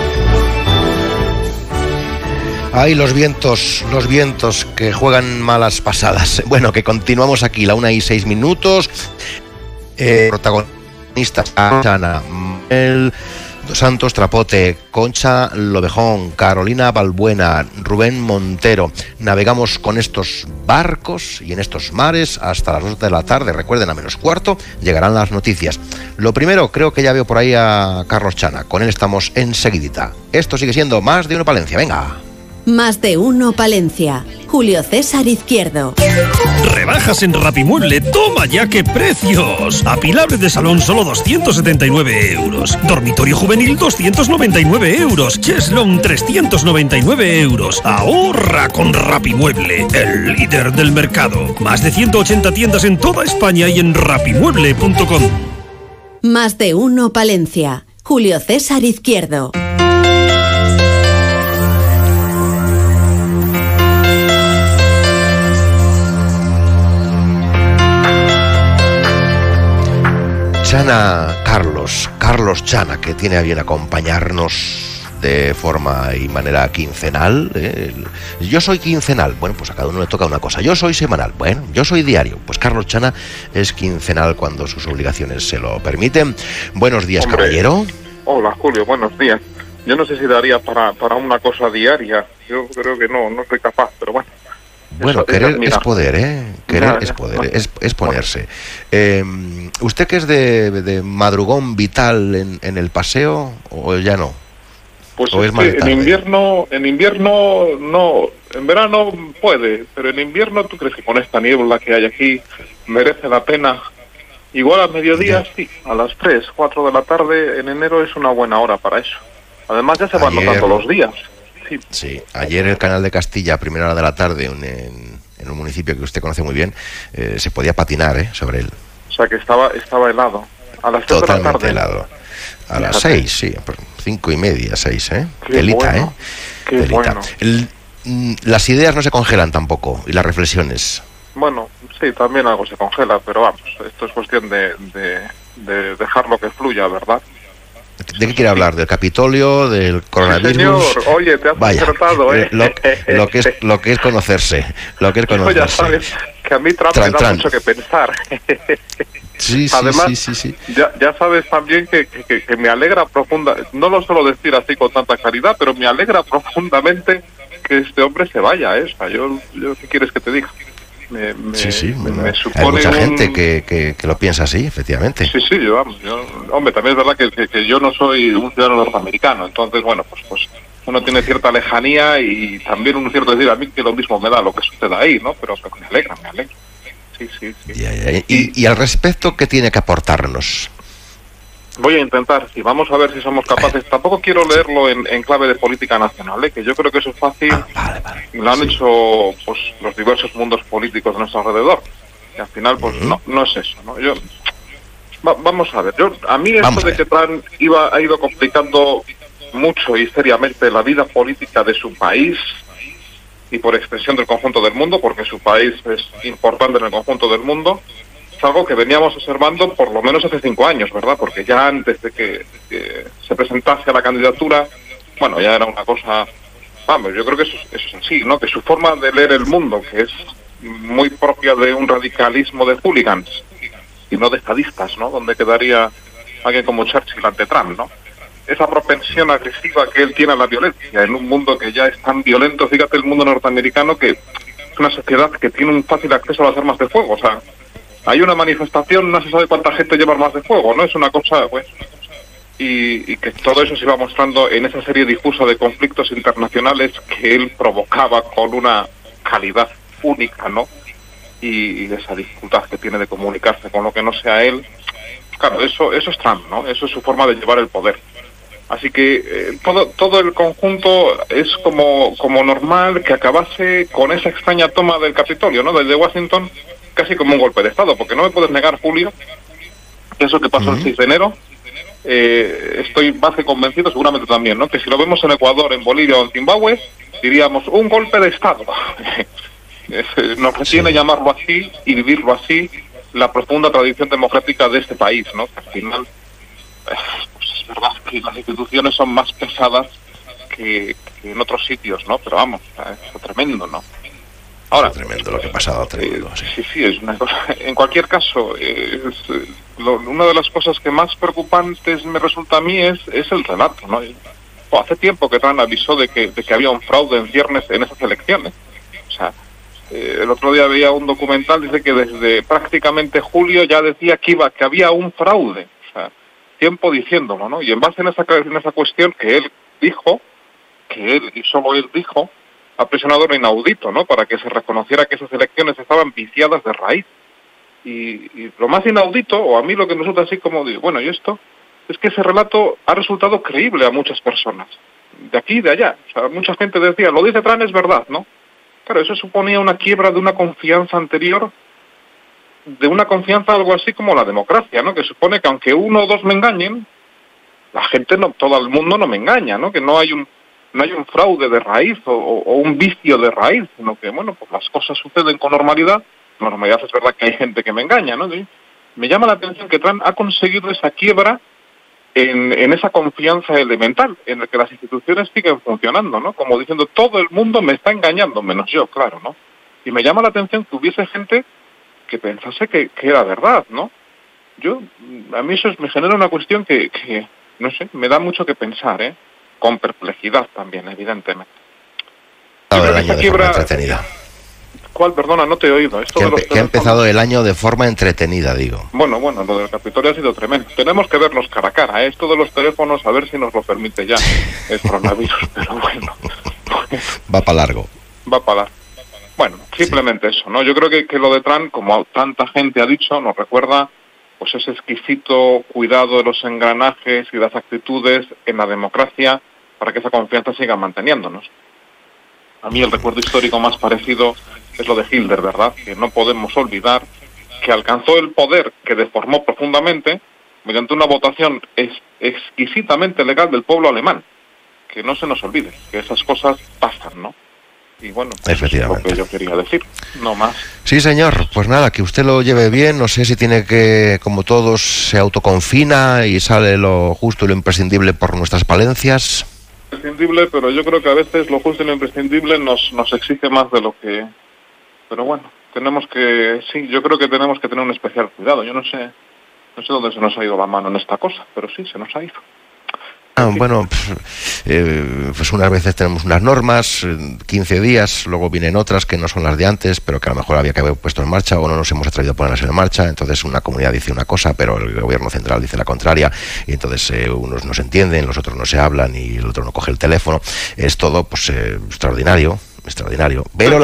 Ay, los vientos que juegan malas pasadas. Bueno, que continuamos aquí, la 1:06. Protagonistas: Chana, Mel, Dos Santos Trapote, Concha Lobejón, Carolina Balbuena, Rubén Montero. Navegamos con estos barcos y en estos mares hasta las 2 de la tarde. Recuerden, a -15 llegarán las noticias. Lo primero, creo que ya veo por ahí a Carlos Chana. Con él estamos enseguidita. Esto sigue siendo Más de uno Palencia. Venga. Más de uno Palencia. Julio César Izquierdo. Rebajas en Rapimueble. ¡Toma ya qué precios! Apilable de salón solo 279 euros. Dormitorio juvenil 299 euros. Cheslong 399 euros. Ahorra con Rapimueble, el líder del mercado. Más de 180 tiendas en toda España y en rapimueble.com. Más de uno Palencia. Julio César Izquierdo. Chana Carlos Chana, que tiene a bien acompañarnos de forma y manera quincenal. Yo soy quincenal, bueno, pues a cada uno le toca una cosa. Yo soy semanal, bueno, yo soy diario. Pues Carlos Chana es quincenal cuando sus obligaciones se lo permiten. Buenos días, hombre, caballero. Hola, Julio, buenos días. Yo no sé si daría para una cosa diaria. Yo creo que no soy capaz, pero bueno. Bueno, querer es poder, Querer es poder, es ponerse. ¿Usted que es de madrugón vital en el paseo o ya no? Pues es que en invierno no, en verano puede, pero en invierno, ¿tú crees que con esta niebla que hay aquí merece la pena? Igual a mediodía, sí, a las 3, 4 de la tarde en enero es una buena hora para eso. Además ya se van notando los días. Sí, ayer el Canal de Castilla, a primera hora de la tarde, en un municipio que usted conoce muy bien, se podía patinar sobre él. O sea que estaba helado. A las 3 de la tarde. Totalmente helado. A las 6, sí, 5:30, 6, Telita, bueno, qué Telita. Bueno. Las ideas no se congelan tampoco, y las reflexiones. Bueno, sí, también algo se congela, pero vamos, esto es cuestión de dejarlo que fluya, ¿verdad? ¿De qué quiere hablar? ¿Del Capitolio? ¿Del coronavirus? Sí, señor. Oye, te has acertado, lo que es conocerse. Lo que es conocerse. Ya sabes que a mí Trump me da mucho que pensar. Sí, además, sí. Ya sabes también que me alegra no lo suelo decir así con tanta claridad, pero me alegra profundamente que este hombre se vaya, O sea, yo ¿qué quieres que te diga? Me supone hay mucha gente que lo piensa así, efectivamente. Sí, hombre, también es verdad que yo no soy un ciudadano norteamericano, entonces, bueno, pues uno tiene cierta lejanía y también un cierto decir a mí que lo mismo me da lo que suceda ahí, ¿no? Pero me alegra. Sí. Y al respecto, ¿qué tiene que aportarnos? Voy a intentar, vamos a ver si somos capaces. Tampoco quiero leerlo en clave de política nacional, que yo creo que eso es fácil. Vale. Lo han hecho pues los diversos mundos políticos de nuestro alrededor. Y al final, pues no es eso, ¿no? Vamos a ver, a mí esto de que Trump ha ido complicando mucho y seriamente la vida política de su país y por extensión del conjunto del mundo, porque su país es importante en el conjunto del mundo, es algo que veníamos observando por lo menos hace 5 años, ¿verdad? Porque ya antes de que se presentase a la candidatura, bueno, ya era una cosa, vamos, yo creo que eso es así, ¿no? Que su forma de leer el mundo, que es muy propia de un radicalismo de hooligans y no de estadistas, ¿no? Donde quedaría alguien como Churchill ante Trump, ¿no? Esa propensión agresiva que él tiene a la violencia en un mundo que ya es tan violento. Fíjate el mundo norteamericano, que es una sociedad que tiene un fácil acceso a las armas de fuego. O sea, hay una manifestación, no se sabe cuánta gente lleva armas de fuego, ¿no? Es una cosa, pues... Y que todo eso se iba mostrando en esa serie difusa de conflictos internacionales que él provocaba con una calidad única, ¿no? Y esa dificultad que tiene de comunicarse con lo que no sea él. Claro, eso es Trump, ¿no? Eso es su forma de llevar el poder. Así que todo el conjunto es como normal que acabase con esa extraña toma del Capitolio, ¿no? Desde Washington, casi como un golpe de Estado, porque no me puedes negar, Julio, que eso que pasó el 6 de enero, estoy más que convencido, seguramente también, ¿no? Que si lo vemos en Ecuador, en Bolivia o en Zimbabue, diríamos un golpe de Estado. Nos retiene llamarlo así y vivirlo así la profunda tradición democrática de este país, ¿no? Que al final, pues es verdad que las instituciones son más pesadas que en otros sitios, ¿no? Pero vamos, es tremendo, ¿no? Ahora, tremendo lo que ha pasado, tremendo. Sí, es una cosa. En cualquier caso, una de las cosas que más preocupantes me resulta a mí es el relato, ¿no? Hace tiempo que Trump avisó de que había un fraude en viernes en esas elecciones. O sea, el otro día veía un documental, dice que desde prácticamente julio ya decía que había un fraude. O sea, tiempo diciéndolo, ¿no? Y en base en esa cuestión que él dijo, que él y solo él dijo, ha presionado lo inaudito, ¿no? Para que se reconociera que esas elecciones estaban viciadas de raíz. Y lo más inaudito, o a mí lo que me resulta así como digo, bueno, y esto, es que ese relato ha resultado creíble a muchas personas, de aquí y de allá. O sea, mucha gente decía, lo dice Trump, es verdad, ¿no? Claro, eso suponía una quiebra de una confianza anterior, de una confianza algo así como la democracia, ¿no? Que supone que aunque uno o dos me engañen, la gente, no, todo el mundo no me engaña, ¿no? Que no hay un fraude de raíz o un vicio de raíz, sino que, bueno, pues las cosas suceden con normalidad. Normalidad es verdad que hay gente que me engaña, ¿no? ¿Sí? Me llama la atención que Trump ha conseguido esa quiebra en esa confianza elemental, en la que las instituciones siguen funcionando, ¿no? Como diciendo, todo el mundo me está engañando, menos yo, claro, ¿no? Y me llama la atención que hubiese gente que pensase que era verdad, ¿no? A mí eso me genera una cuestión que, no sé, me da mucho que pensar, ¿eh? Con perplejidad también, evidentemente. El año de forma entretenida. ¿Cuál? Perdona, no te he oído. Que ha empezado el año de forma entretenida, digo. Bueno, lo del Capitolio ha sido tremendo. Tenemos que vernos cara a cara, ¿eh? Esto de los teléfonos, a ver si nos lo permite ya el coronavirus, pero bueno. Va para largo. Bueno, simplemente eso, ¿no? Yo creo que lo de Trump, como tanta gente ha dicho, nos recuerda pues ese exquisito cuidado de los engranajes y las actitudes en la democracia para que esa confianza siga manteniéndonos. A mí el recuerdo histórico más parecido es lo de Hitler, ¿verdad? Que no podemos olvidar que alcanzó el poder que deformó profundamente mediante una votación exquisitamente legal del pueblo alemán. Que no se nos olvide, que esas cosas pasan, ¿no? Y bueno, pues eso es lo que yo quería decir, no más. Sí, señor, pues nada, que usted lo lleve bien, no sé si tiene que, como todos, se autoconfina y sale lo justo y lo imprescindible por nuestras palencias. Imprescindible, pero yo creo que a veces lo justo y lo imprescindible nos exige más de lo que... Pero bueno, yo creo que tenemos que tener un especial cuidado. Yo no sé dónde se nos ha ido la mano en esta cosa, pero sí, se nos ha ido. Bueno, pues unas veces tenemos unas normas, 15 días, luego vienen otras que no son las de antes, pero que a lo mejor había que haber puesto en marcha o no nos hemos atrevido a ponerlas en marcha. Entonces una comunidad dice una cosa, pero el gobierno central dice la contraria, y entonces unos no se entienden, los otros no se hablan y el otro no coge el teléfono. Es todo pues extraordinario. Pero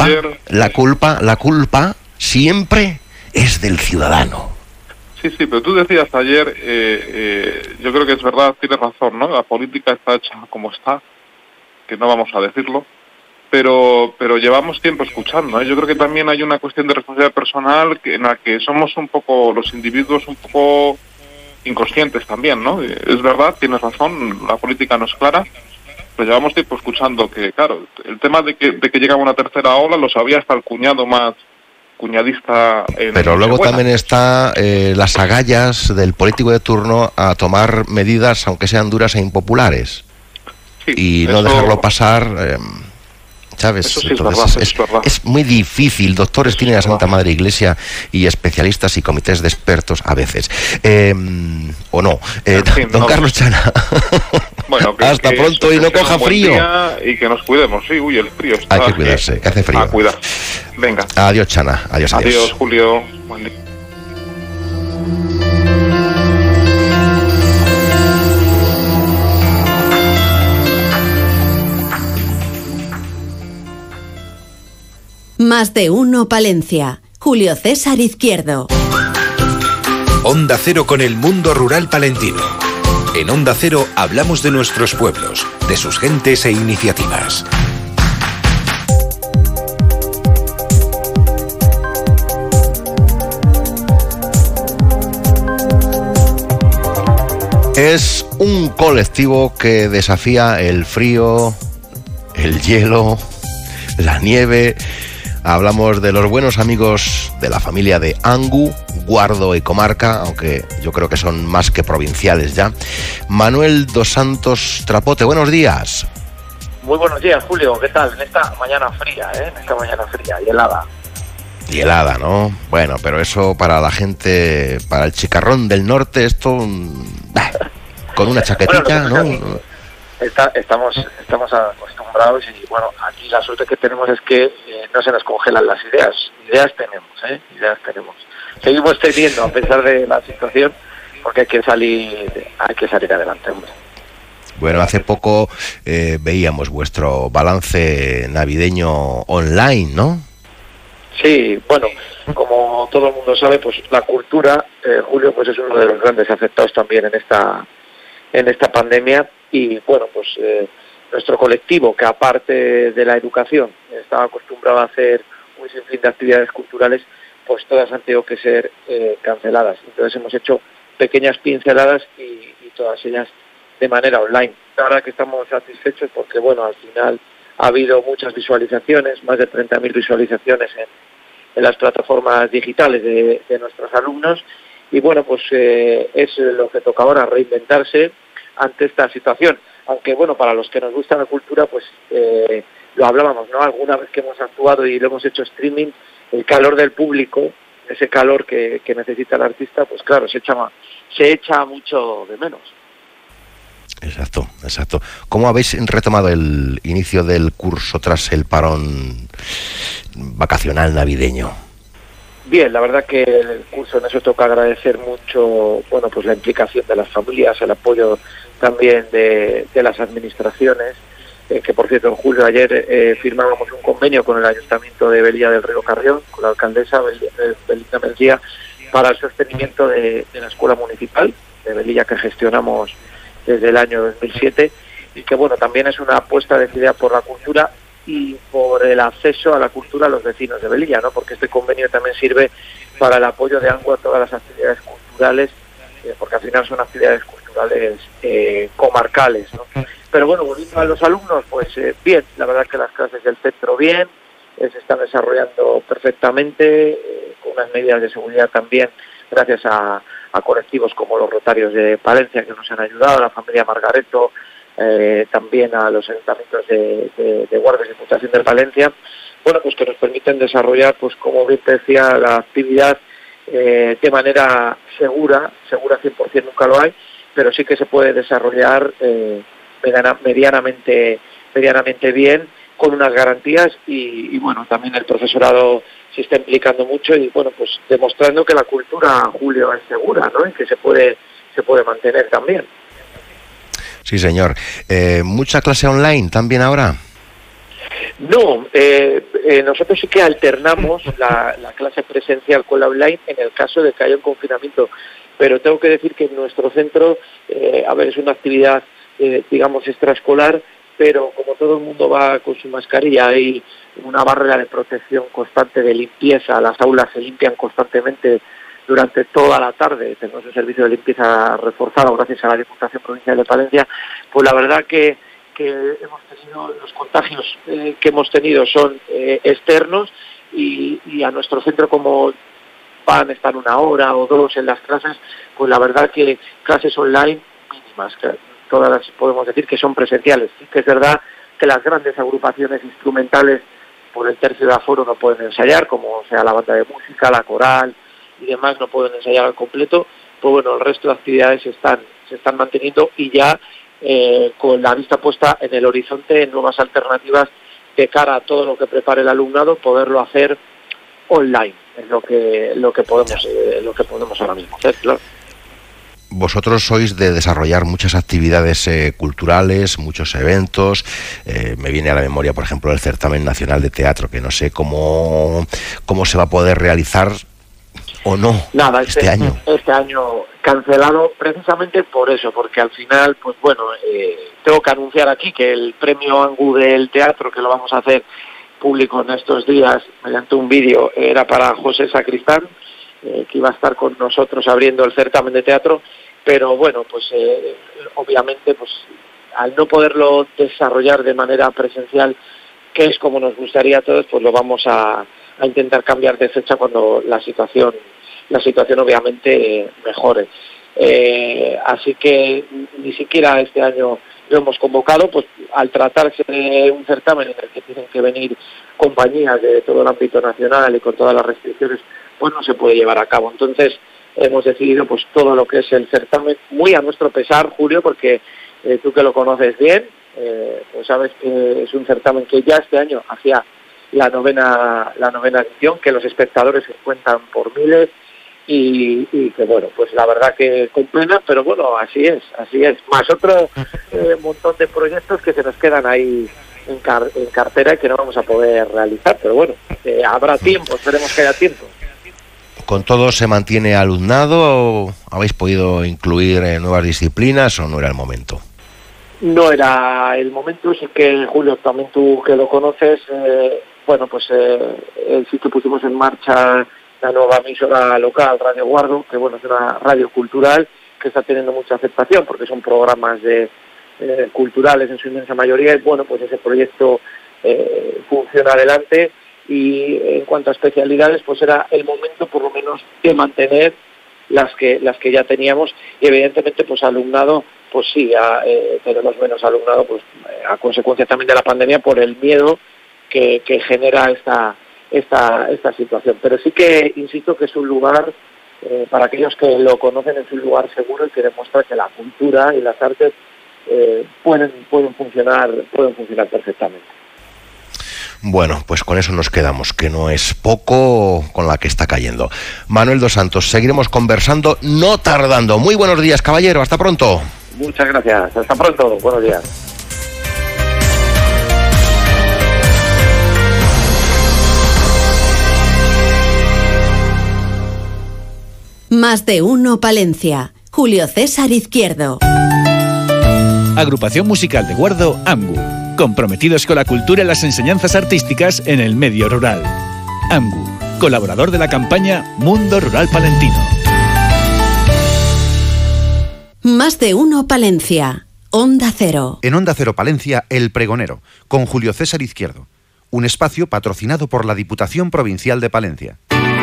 la culpa siempre es del ciudadano. Sí, pero tú decías ayer, yo creo que es verdad, tienes razón, ¿no? La política está hecha como está, que no vamos a decirlo, pero llevamos tiempo escuchando, ¿eh? Yo creo que también hay una cuestión de responsabilidad personal en la que somos un poco, los individuos, un poco inconscientes también, ¿no? Es verdad, tienes razón, la política no es clara, pero llevamos tiempo escuchando que, claro, el tema de que llegaba una tercera ola lo sabía hasta el cuñado más cuñadista. Pero luego también está las agallas del político de turno a tomar medidas, aunque sean duras e impopulares, y no dejarlo pasar... ¿sabes? Eso sí, entonces es verdad. Es muy difícil. Doctores tiene la Santa Madre Iglesia y especialistas y comités de expertos a veces. O no. Don Carlos Chana. Bueno, hasta pronto y no coja frío. Y que nos cuidemos. Sí, el frío está. Hay que cuidarse, que hace frío. A cuidar. Venga. Adiós, Chana. Adiós. Adiós, Julio. Buen día. Más de uno Palencia. Julio César Izquierdo. Onda Cero con el mundo rural palentino. En Onda Cero hablamos de nuestros pueblos, de sus gentes e iniciativas. Es un colectivo que desafía el frío, el hielo, la nieve. Hablamos de los buenos amigos de la familia de Angu, Guardo y Comarca, aunque yo creo que son más que provinciales ya. Manuel dos Santos Trapote, buenos días. Muy buenos días, Julio. ¿Qué tal? En esta mañana fría, En esta mañana fría y helada. Y helada, ¿no? Bueno, pero eso para la gente, para el chicarrón del norte, esto... con una chaquetita, bueno, ¿no? Estamos acostumbrados y bueno, aquí la suerte que tenemos es que no se nos congelan las ideas. Ideas tenemos. Seguimos teniendo a pesar de la situación porque hay que salir adelante, hombre. Bueno, hace poco veíamos vuestro balance navideño online, ¿no? Sí, bueno, como todo el mundo sabe, pues la cultura, Julio, pues es uno de los grandes afectados también en esta pandemia. Y bueno, pues nuestro colectivo, que aparte de la educación estaba acostumbrado a hacer un sinfín de actividades culturales, pues todas han tenido que ser canceladas. Entonces hemos hecho pequeñas pinceladas y todas ellas de manera online. La verdad que estamos satisfechos porque, bueno, al final ha habido muchas visualizaciones, más de 30.000 visualizaciones en las plataformas digitales de nuestros alumnos. Y bueno, pues es lo que toca ahora, reinventarse ante esta situación, aunque bueno, para los que nos gusta la cultura, pues lo hablábamos, ¿no? Alguna vez que hemos actuado y lo hemos hecho streaming, el calor del público, ese calor que necesita el artista, pues claro, se echa mucho de menos. Exacto. ¿Cómo habéis retomado el inicio del curso tras el parón vacacional navideño? Bien, la verdad que el curso en eso toca agradecer mucho, bueno, pues la implicación de las familias, el apoyo también de las administraciones, que por cierto en julio ayer firmábamos un convenio con el Ayuntamiento de Velilla del Río Carrión, con la alcaldesa Belinda Mencía, para el sostenimiento de la escuela municipal de Velilla que gestionamos desde el año 2007 y que bueno, también es una apuesta decidida por la cultura y por el acceso a la cultura a los vecinos de Velilla, ¿no? Porque este convenio también sirve para el apoyo de Angu a todas las actividades culturales, porque al final son actividades culturales comarcales, ¿no? Pero bueno, volviendo a los alumnos, pues bien, la verdad que las clases del centro bien, se están desarrollando perfectamente, con unas medidas de seguridad también, gracias a colectivos como los Rotarios de Palencia que nos han ayudado, a la familia Margareto, también a los ayuntamientos de Guardia y Diputación de Palencia, bueno, pues que nos permiten desarrollar, pues como bien te decía, la actividad de manera segura 100% nunca lo hay, pero sí que se puede desarrollar medianamente bien, con unas garantías y bueno, también el profesorado se está implicando mucho y bueno, pues demostrando que la cultura, Julio, es segura, ¿no? Y que se puede mantener también. Sí, señor. ¿Mucha clase online también ahora? No, nosotros sí que alternamos la clase presencial con la online en el caso de que haya un confinamiento, pero tengo que decir que en nuestro centro, es una actividad, digamos, extraescolar pero como todo el mundo va con su mascarilla, hay una barrera de protección constante, de limpieza, las aulas se limpian constantemente durante toda la tarde, tenemos un servicio de limpieza reforzado gracias a la Diputación Provincial de Palencia. Pues la verdad que hemos tenido, los contagios que hemos tenido son externos, y a nuestro centro, como van a estar 1 hora o 2 en las clases, pues la verdad que clases online mínimas, que todas podemos decir que son presenciales. Sí que es verdad que las grandes agrupaciones instrumentales por el tercio de aforo no pueden ensayar, como sea la banda de música, la coral y demás, no pueden ensayar al completo. Pues bueno, el resto de actividades se están manteniendo, y ya con la vista puesta en el horizonte, en nuevas alternativas de cara a todo lo que prepare el alumnado, poderlo hacer online, es lo que podemos ahora mismo hacer, claro. Vosotros sois de desarrollar muchas actividades culturales, muchos eventos. Me viene a la memoria, por ejemplo, el Certamen Nacional de Teatro, que no sé cómo se va a poder realizar o no. Nada, este año. Este año cancelado precisamente por eso, porque al final, pues bueno, tengo que anunciar aquí que el premio Angu del teatro, que lo vamos a hacer público en estos días mediante un vídeo, era para José Sacristán, que iba a estar con nosotros abriendo el certamen de teatro, pero bueno, pues obviamente, pues al no poderlo desarrollar de manera presencial, que es como nos gustaría a todos, pues lo vamos a intentar cambiar de fecha cuando la situación obviamente mejore. Así que ni siquiera este año lo hemos convocado, pues al tratarse de un certamen en el que tienen que venir compañías de todo el ámbito nacional y con todas las restricciones, pues no se puede llevar a cabo. Entonces hemos decidido pues todo lo que es el certamen, muy a nuestro pesar, Julio, porque tú que lo conoces bien, pues sabes que es un certamen que ya este año hacía la novena edición, que los espectadores se cuentan por miles, y que bueno, pues la verdad que con pena, pero bueno, así es, más otro montón de proyectos que se nos quedan ahí en cartera y que no vamos a poder realizar, pero bueno, habrá tiempo, esperemos que haya tiempo. ¿Con todo se mantiene alumnado? ¿Habéis podido incluir nuevas disciplinas o no era el momento? No era el momento, sí que Julio, también tú que lo conoces, bueno, pues sí que pusimos en marcha la nueva emisora local, Radio Guardo, que bueno, es una radio cultural que está teniendo mucha aceptación porque son programas culturales en su inmensa mayoría, y bueno, pues ese proyecto funciona adelante, y en cuanto a especialidades, pues era el momento por lo menos de mantener las que ya teníamos, y evidentemente pues alumnado, pues sí, tenemos menos alumnado, pues a consecuencia también de la pandemia, por el miedo que genera esta situación. Pero sí que insisto que es un lugar, para aquellos que lo conocen, es un lugar seguro y que demuestra que la cultura y las artes pueden funcionar perfectamente. Bueno, pues con eso nos quedamos, que no es poco con la que está cayendo. Manuel dos Santos, seguiremos conversando, no tardando. Muy buenos días, caballero, hasta pronto. Muchas gracias, hasta pronto, buenos días. Más de uno Palencia. Julio César Izquierdo. Agrupación musical de Guardo, AMGU. Comprometidos con la cultura y las enseñanzas artísticas en el medio rural. AMGU, colaborador de la campaña Mundo Rural Palentino. Más de uno Palencia. Onda Cero. En Onda Cero Palencia, El Pregonero, con Julio César Izquierdo. Un espacio patrocinado por la Diputación Provincial de Palencia.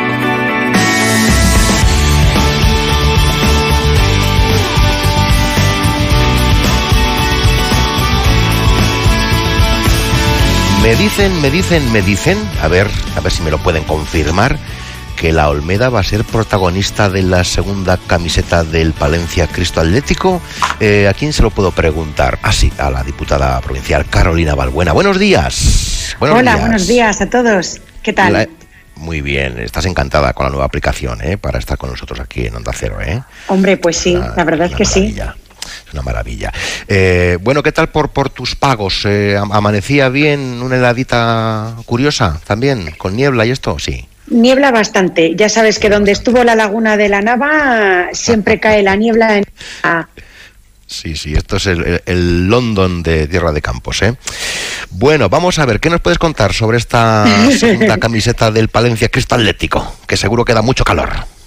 Me dicen, a ver si me lo pueden confirmar, que la Olmeda va a ser protagonista de la segunda camiseta del Palencia Cristo Atlético. ¿A quién se lo puedo preguntar? Sí, a la diputada provincial Carolina Balbuena. Buenos días. Hola, buenos días a todos. ¿Qué tal? Muy bien, estás encantada con la nueva aplicación, para estar con nosotros aquí en Onda Cero, Hombre, pues sí, la verdad es que maravilla. Sí. Es una maravilla. Bueno, ¿qué tal por tus pagos? ¿Amanecía bien una heladita curiosa también, con niebla y esto? Sí. Niebla bastante. Ya sabes que donde estuvo la laguna de la Nava siempre cae la niebla. Sí, esto es el London de Tierra de Campos, ¿eh? Bueno, vamos a ver, ¿qué nos puedes contar sobre esta segunda camiseta del Palencia Cristo Atlético? Que seguro que da mucho calor.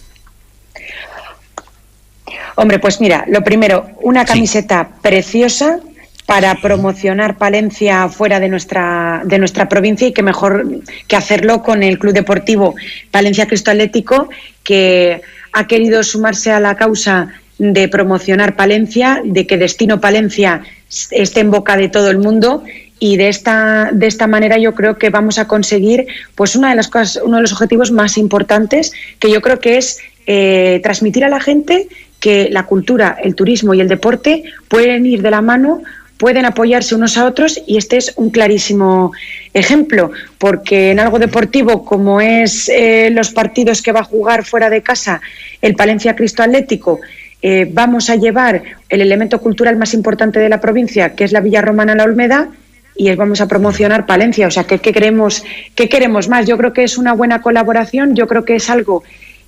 Hombre, pues mira, lo primero, una camiseta preciosa para promocionar Palencia fuera de nuestra provincia, y que mejor que hacerlo con el Club Deportivo Palencia Cristo Atlético, que ha querido sumarse a la causa de promocionar Palencia, de que Destino Palencia esté en boca de todo el mundo, y de esta manera yo creo que vamos a conseguir pues uno de los objetivos más importantes, que yo creo que es transmitir a la gente que la cultura, el turismo y el deporte pueden ir de la mano, pueden apoyarse unos a otros, y este es un clarísimo ejemplo, porque en algo deportivo como es los partidos que va a jugar fuera de casa el Palencia Cristo Atlético, vamos a llevar el elemento cultural más importante de la provincia, que es la Villa Romana La Olmeda, y vamos a promocionar Palencia. O sea, ¿qué queremos más? Yo creo que es una buena colaboración, yo creo que es algo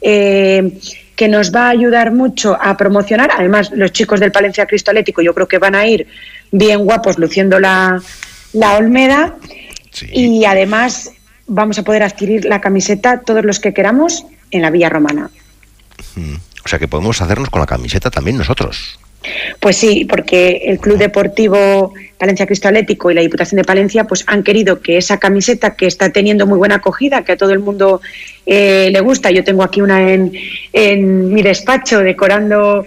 que nos va a ayudar mucho a promocionar. Además, los chicos del Palencia Cristo Atlético yo creo que van a ir bien guapos luciendo la Olmeda, y además vamos a poder adquirir la camiseta todos los que queramos en la Villa Romana. O sea que podemos hacernos con la camiseta también nosotros. Pues sí, porque el Club Deportivo Palencia Cristo Atlético y la Diputación de Palencia pues han querido que esa camiseta, que está teniendo muy buena acogida, que a todo el mundo le gusta, yo tengo aquí una en mi despacho decorando,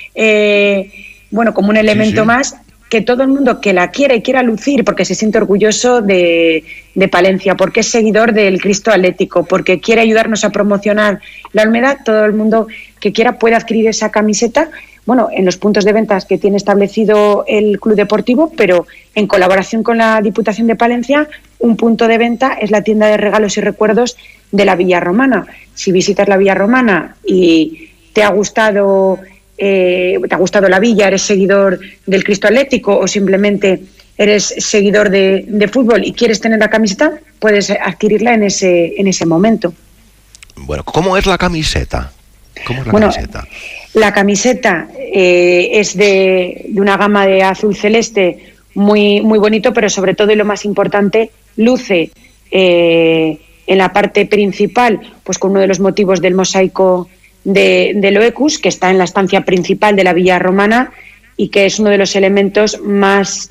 como un elemento más, que todo el mundo que la quiera y quiera lucir, porque se siente orgulloso de Palencia, porque es seguidor del Cristo Atlético, porque quiere ayudarnos a promocionar la Olmeda, todo el mundo que quiera puede adquirir esa camiseta, en los puntos de ventas que tiene establecido el Club Deportivo, pero en colaboración con la Diputación de Palencia, un punto de venta es la tienda de regalos y recuerdos de la Villa Romana. Si visitas la Villa Romana y te ha gustado la villa, eres seguidor del Cristo Atlético o simplemente eres seguidor de fútbol y quieres tener la camiseta, puedes adquirirla en ese momento. Bueno, ¿cómo es la camiseta? La camiseta es de una gama de azul celeste muy, muy bonito, pero sobre todo, y lo más importante, luce en la parte principal pues con uno de los motivos del mosaico de Loecus, que está en la estancia principal de la Villa Romana, y que es uno de los elementos más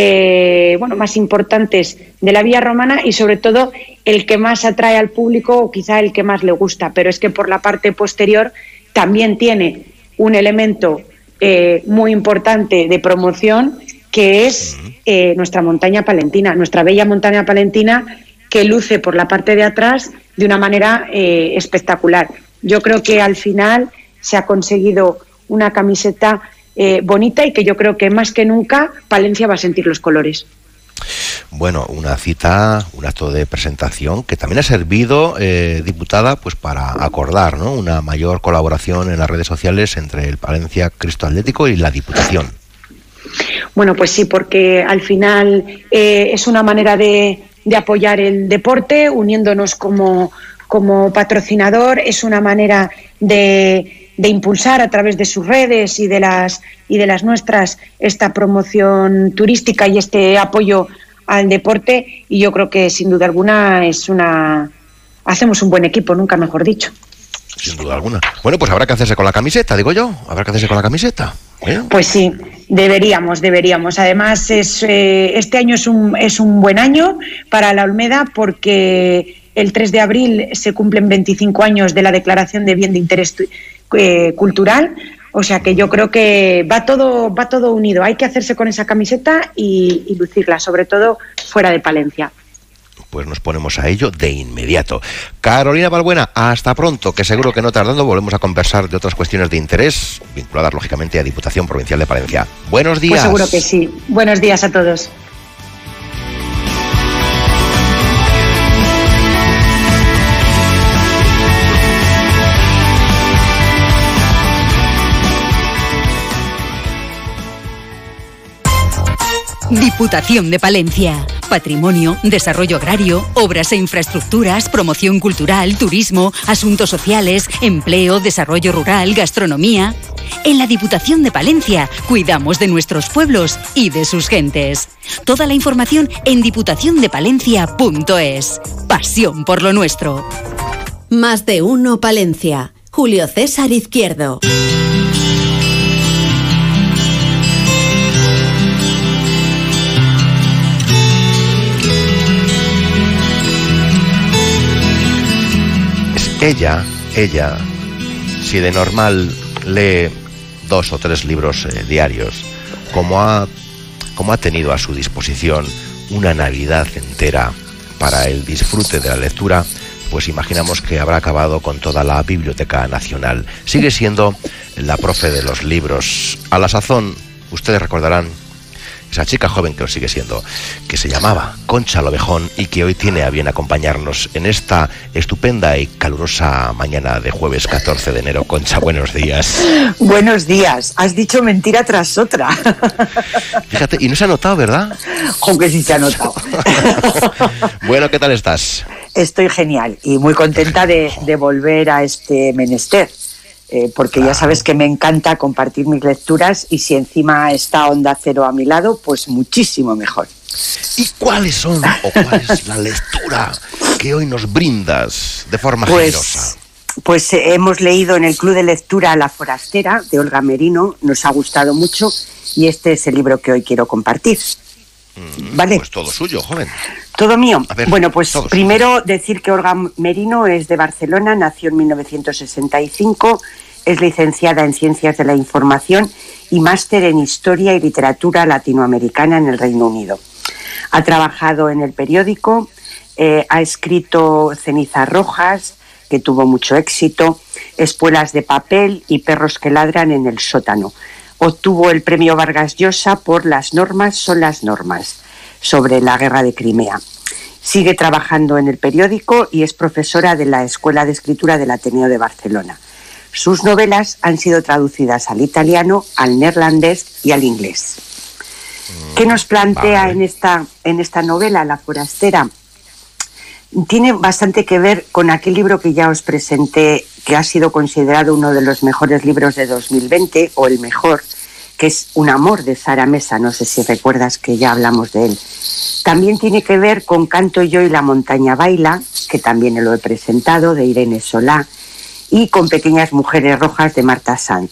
importantes de la Villa Romana, y sobre todo el que más atrae al público, o quizá el que más le gusta. Pero es que por la parte posterior también tiene un elemento muy importante de promoción, que es nuestra montaña palentina, nuestra bella montaña palentina, que luce por la parte de atrás de una manera espectacular. Yo creo que al final se ha conseguido una camiseta bonita, y que yo creo que más que nunca Palencia va a sentir los colores. Bueno, una cita, un acto de presentación que también ha servido, diputada, pues para acordar, ¿no?, una mayor colaboración en las redes sociales entre el Palencia Cristo Atlético y la Diputación. Bueno, pues sí, porque al final es una manera de apoyar el deporte, uniéndonos como patrocinador, es una manera de impulsar a través de sus redes y de las nuestras esta promoción turística y este apoyo al deporte, y yo creo que sin duda alguna hacemos un buen equipo, nunca mejor dicho. Sin duda alguna. Bueno, pues habrá que hacerse con la camiseta, digo yo, habrá que hacerse con la camiseta. Pues sí, deberíamos. Además, este año es un buen año para la Olmeda, porque el 3 de abril se cumplen 25 años de la Declaración de Bien de Interés Cultural, o sea que yo creo que va todo unido. Hay que hacerse con esa camiseta y lucirla, sobre todo fuera de Palencia. Pues nos ponemos a ello de inmediato. Carolina Balbuena, hasta pronto, que seguro que no tardando volvemos a conversar de otras cuestiones de interés vinculadas lógicamente a Diputación Provincial de Palencia. Buenos días. Pues seguro que sí. Buenos días a todos. Diputación de Palencia. Patrimonio, desarrollo agrario, obras e infraestructuras, promoción cultural, turismo, asuntos sociales, empleo, desarrollo rural, gastronomía. En la Diputación de Palencia cuidamos de nuestros pueblos y de sus gentes. Toda la información en diputaciondepalencia.es. Pasión por lo nuestro. Más de uno Palencia. Julio César Izquierdo. Ella, si de normal lee 2 o 3 libros diarios, como ha tenido a su disposición una Navidad entera para el disfrute de la lectura, pues imaginamos que habrá acabado con toda la Biblioteca Nacional. Sigue siendo la profe de los libros. A la sazón, ustedes recordarán esa chica joven que lo sigue siendo, que se llamaba Concha Lovejón y que hoy tiene a bien acompañarnos en esta estupenda y calurosa mañana de jueves 14 de enero. Concha, buenos días. Buenos días. Has dicho mentira tras otra. Fíjate, y no se ha notado, ¿verdad? Aunque sí se ha notado. Bueno, ¿qué tal estás? Estoy genial y muy contenta de volver a este menester. Porque ya sabes que me encanta compartir mis lecturas y si encima está Onda Cero a mi lado, pues muchísimo mejor. ¿Y cuáles son o cuál es la lectura que hoy nos brindas de forma generosa? Pues hemos leído en el Club de Lectura La Forastera, de Olga Merino, nos ha gustado mucho y este es el libro que hoy quiero compartir. ¿Vale? Pues todo suyo, joven. Todo mío. A ver, bueno, pues primero decir que Olga Merino es de Barcelona, nació en 1965, es licenciada en Ciencias de la Información y máster en Historia y Literatura Latinoamericana en el Reino Unido. Ha trabajado en El Periódico, ha escrito Cenizas Rojas, que tuvo mucho éxito, Espuelas de papel y Perros que ladran en el sótano. Obtuvo el premio Vargas Llosa por Las normas son las normas, sobre la guerra de Crimea. Sigue trabajando en El Periódico y es profesora de la Escuela de Escritura del Ateneo de Barcelona. Sus novelas han sido traducidas al italiano, al neerlandés y al inglés. ¿Qué nos plantea en esta novela, La Forastera? Tiene bastante que ver con aquel libro que ya os presenté, que ha sido considerado uno de los mejores libros de 2020, o el mejor, que es Un amor, de Sara Mesa. No sé si recuerdas que ya hablamos de él. También tiene que ver con Canto yo y la montaña baila, que también lo he presentado, de Irene Solá, y con Pequeñas mujeres rojas, de Marta Sanz.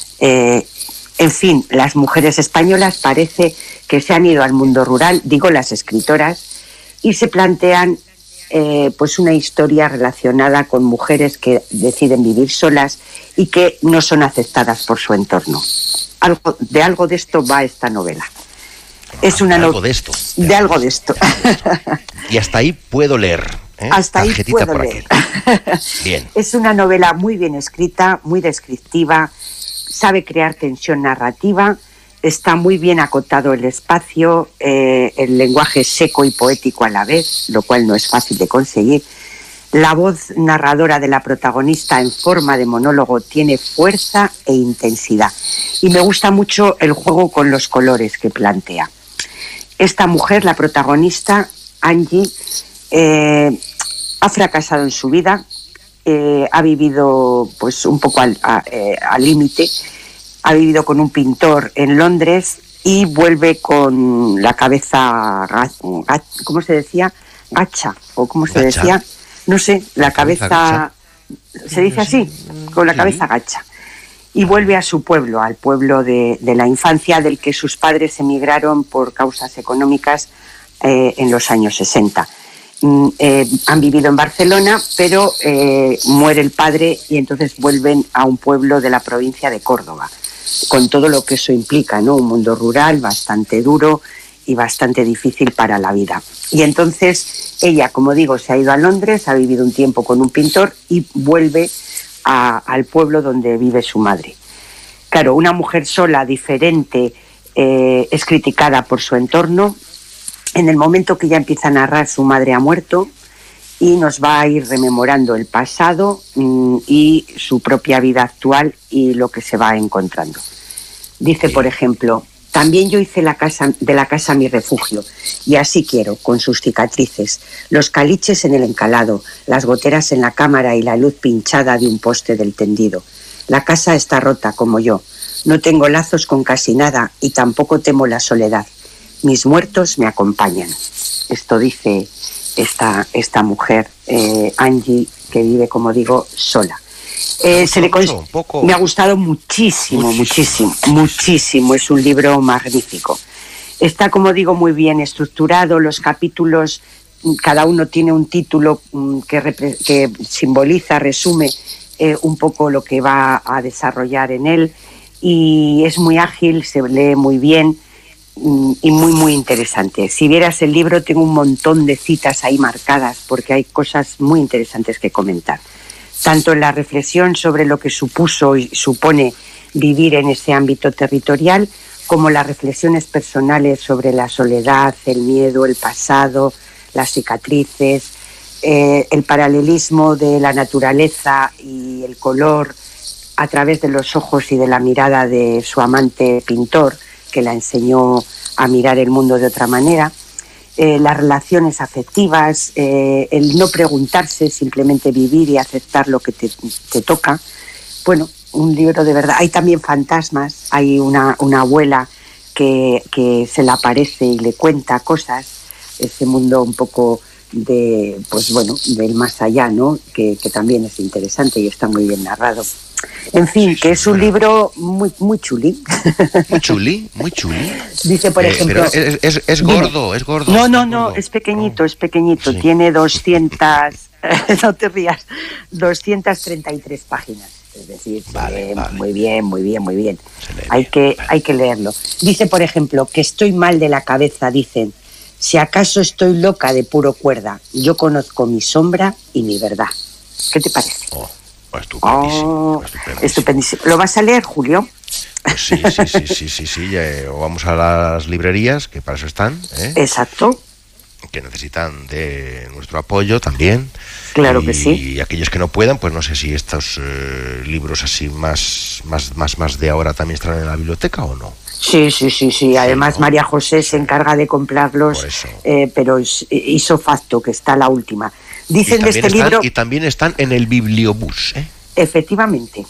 En fin, las mujeres españolas parece que se han ido al mundo rural, digo las escritoras, y se plantean pues una historia relacionada con mujeres que deciden vivir solas y que no son aceptadas por su entorno. Algo de esto va esta novela. Es una algo de esto. De algo de esto. Y hasta ahí puedo leer. Hasta ahí puedo leer. Bien. Es una novela muy bien escrita, muy descriptiva, sabe crear tensión narrativa, está muy bien acotado el espacio, el lenguaje es seco y poético a la vez, lo cual no es fácil de conseguir. La voz narradora de la protagonista en forma de monólogo tiene fuerza e intensidad. Y me gusta mucho el juego con los colores que plantea. Esta mujer, la protagonista, Angie, ha fracasado en su vida, ha vivido pues un poco al límite. Ha vivido con un pintor en Londres y vuelve con la cabeza, ¿cómo se decía? Gacha, o ¿cómo se decía? No sé, la cabeza, ¿se dice así? Con la cabeza gacha. Y vuelve a su pueblo, al pueblo de la infancia, del que sus padres emigraron por causas económicas en los años 60. Han vivido en Barcelona, pero muere el padre y entonces vuelven a un pueblo de la provincia de Córdoba, con todo lo que eso implica, ¿no? Un mundo rural bastante duro y bastante difícil para la vida. Y entonces ella, como digo, se ha ido a Londres, ha vivido un tiempo con un pintor y vuelve al pueblo donde vive su madre. Claro, una mujer sola, diferente, es criticada por su entorno. En el momento que ella empieza a narrar, su madre ha muerto y nos va a ir rememorando el pasado y su propia vida actual y lo que se va encontrando. Dice, por ejemplo, también yo hice de la casa mi refugio, y así quiero, con sus cicatrices, los caliches en el encalado, las goteras en la cámara y la luz pinchada de un poste del tendido. La casa está rota como yo. No tengo lazos con casi nada y tampoco temo la soledad. Mis muertos me acompañan. Esto dice esta mujer, Angie, que vive, como digo, sola. Me ha gustado muchísimo. Es un libro magnífico. Está, como digo, muy bien estructurado. Los capítulos, cada uno tiene un título que simboliza, resume un poco lo que va a desarrollar en él. Y es muy ágil, se lee muy bien y muy interesante. Si vieras el libro, tengo un montón de citas ahí marcadas porque hay cosas muy interesantes que comentar. Tanto en la reflexión sobre lo que supuso y supone vivir en ese ámbito territorial, como las reflexiones personales sobre la soledad, el miedo, el pasado, las cicatrices, el paralelismo de la naturaleza y el color a través de los ojos y de la mirada de su amante pintor, que la enseñó a mirar el mundo de otra manera. Las relaciones afectivas, el no preguntarse, simplemente vivir y aceptar lo que te toca. Bueno, un libro de verdad. Hay también fantasmas, hay una abuela que se le aparece y le cuenta cosas, ese mundo un poco del más allá, ¿no? Que también es interesante y está muy bien narrado. En fin, que es un libro muy chuli. Muy chuli. Dice, por ejemplo... Pero es gordo, es gordo. No, es pequeñito. Sí. Tiene 200... no te rías. 233 páginas. Es decir, vale. Muy bien. Hay que leerlo. Dice, por ejemplo, que estoy mal de la cabeza, dicen. Si acaso estoy loca de puro cuerda, yo conozco mi sombra y mi verdad. ¿Qué te parece? Estupendísimo. ¿Lo vas a leer, Julio? Pues sí. O vamos a las librerías, que para eso están. Exacto. Que necesitan de nuestro apoyo también. Claro que sí. Y aquellos que no puedan, pues no sé si estos libros así más de ahora también estarán en la biblioteca o no. Sí. Además, ¿no? María José se encarga de comprarlos, pero es ipso facto, que está la última. Dicen de este libro... Y también están en el bibliobús, ¿eh? Efectivamente.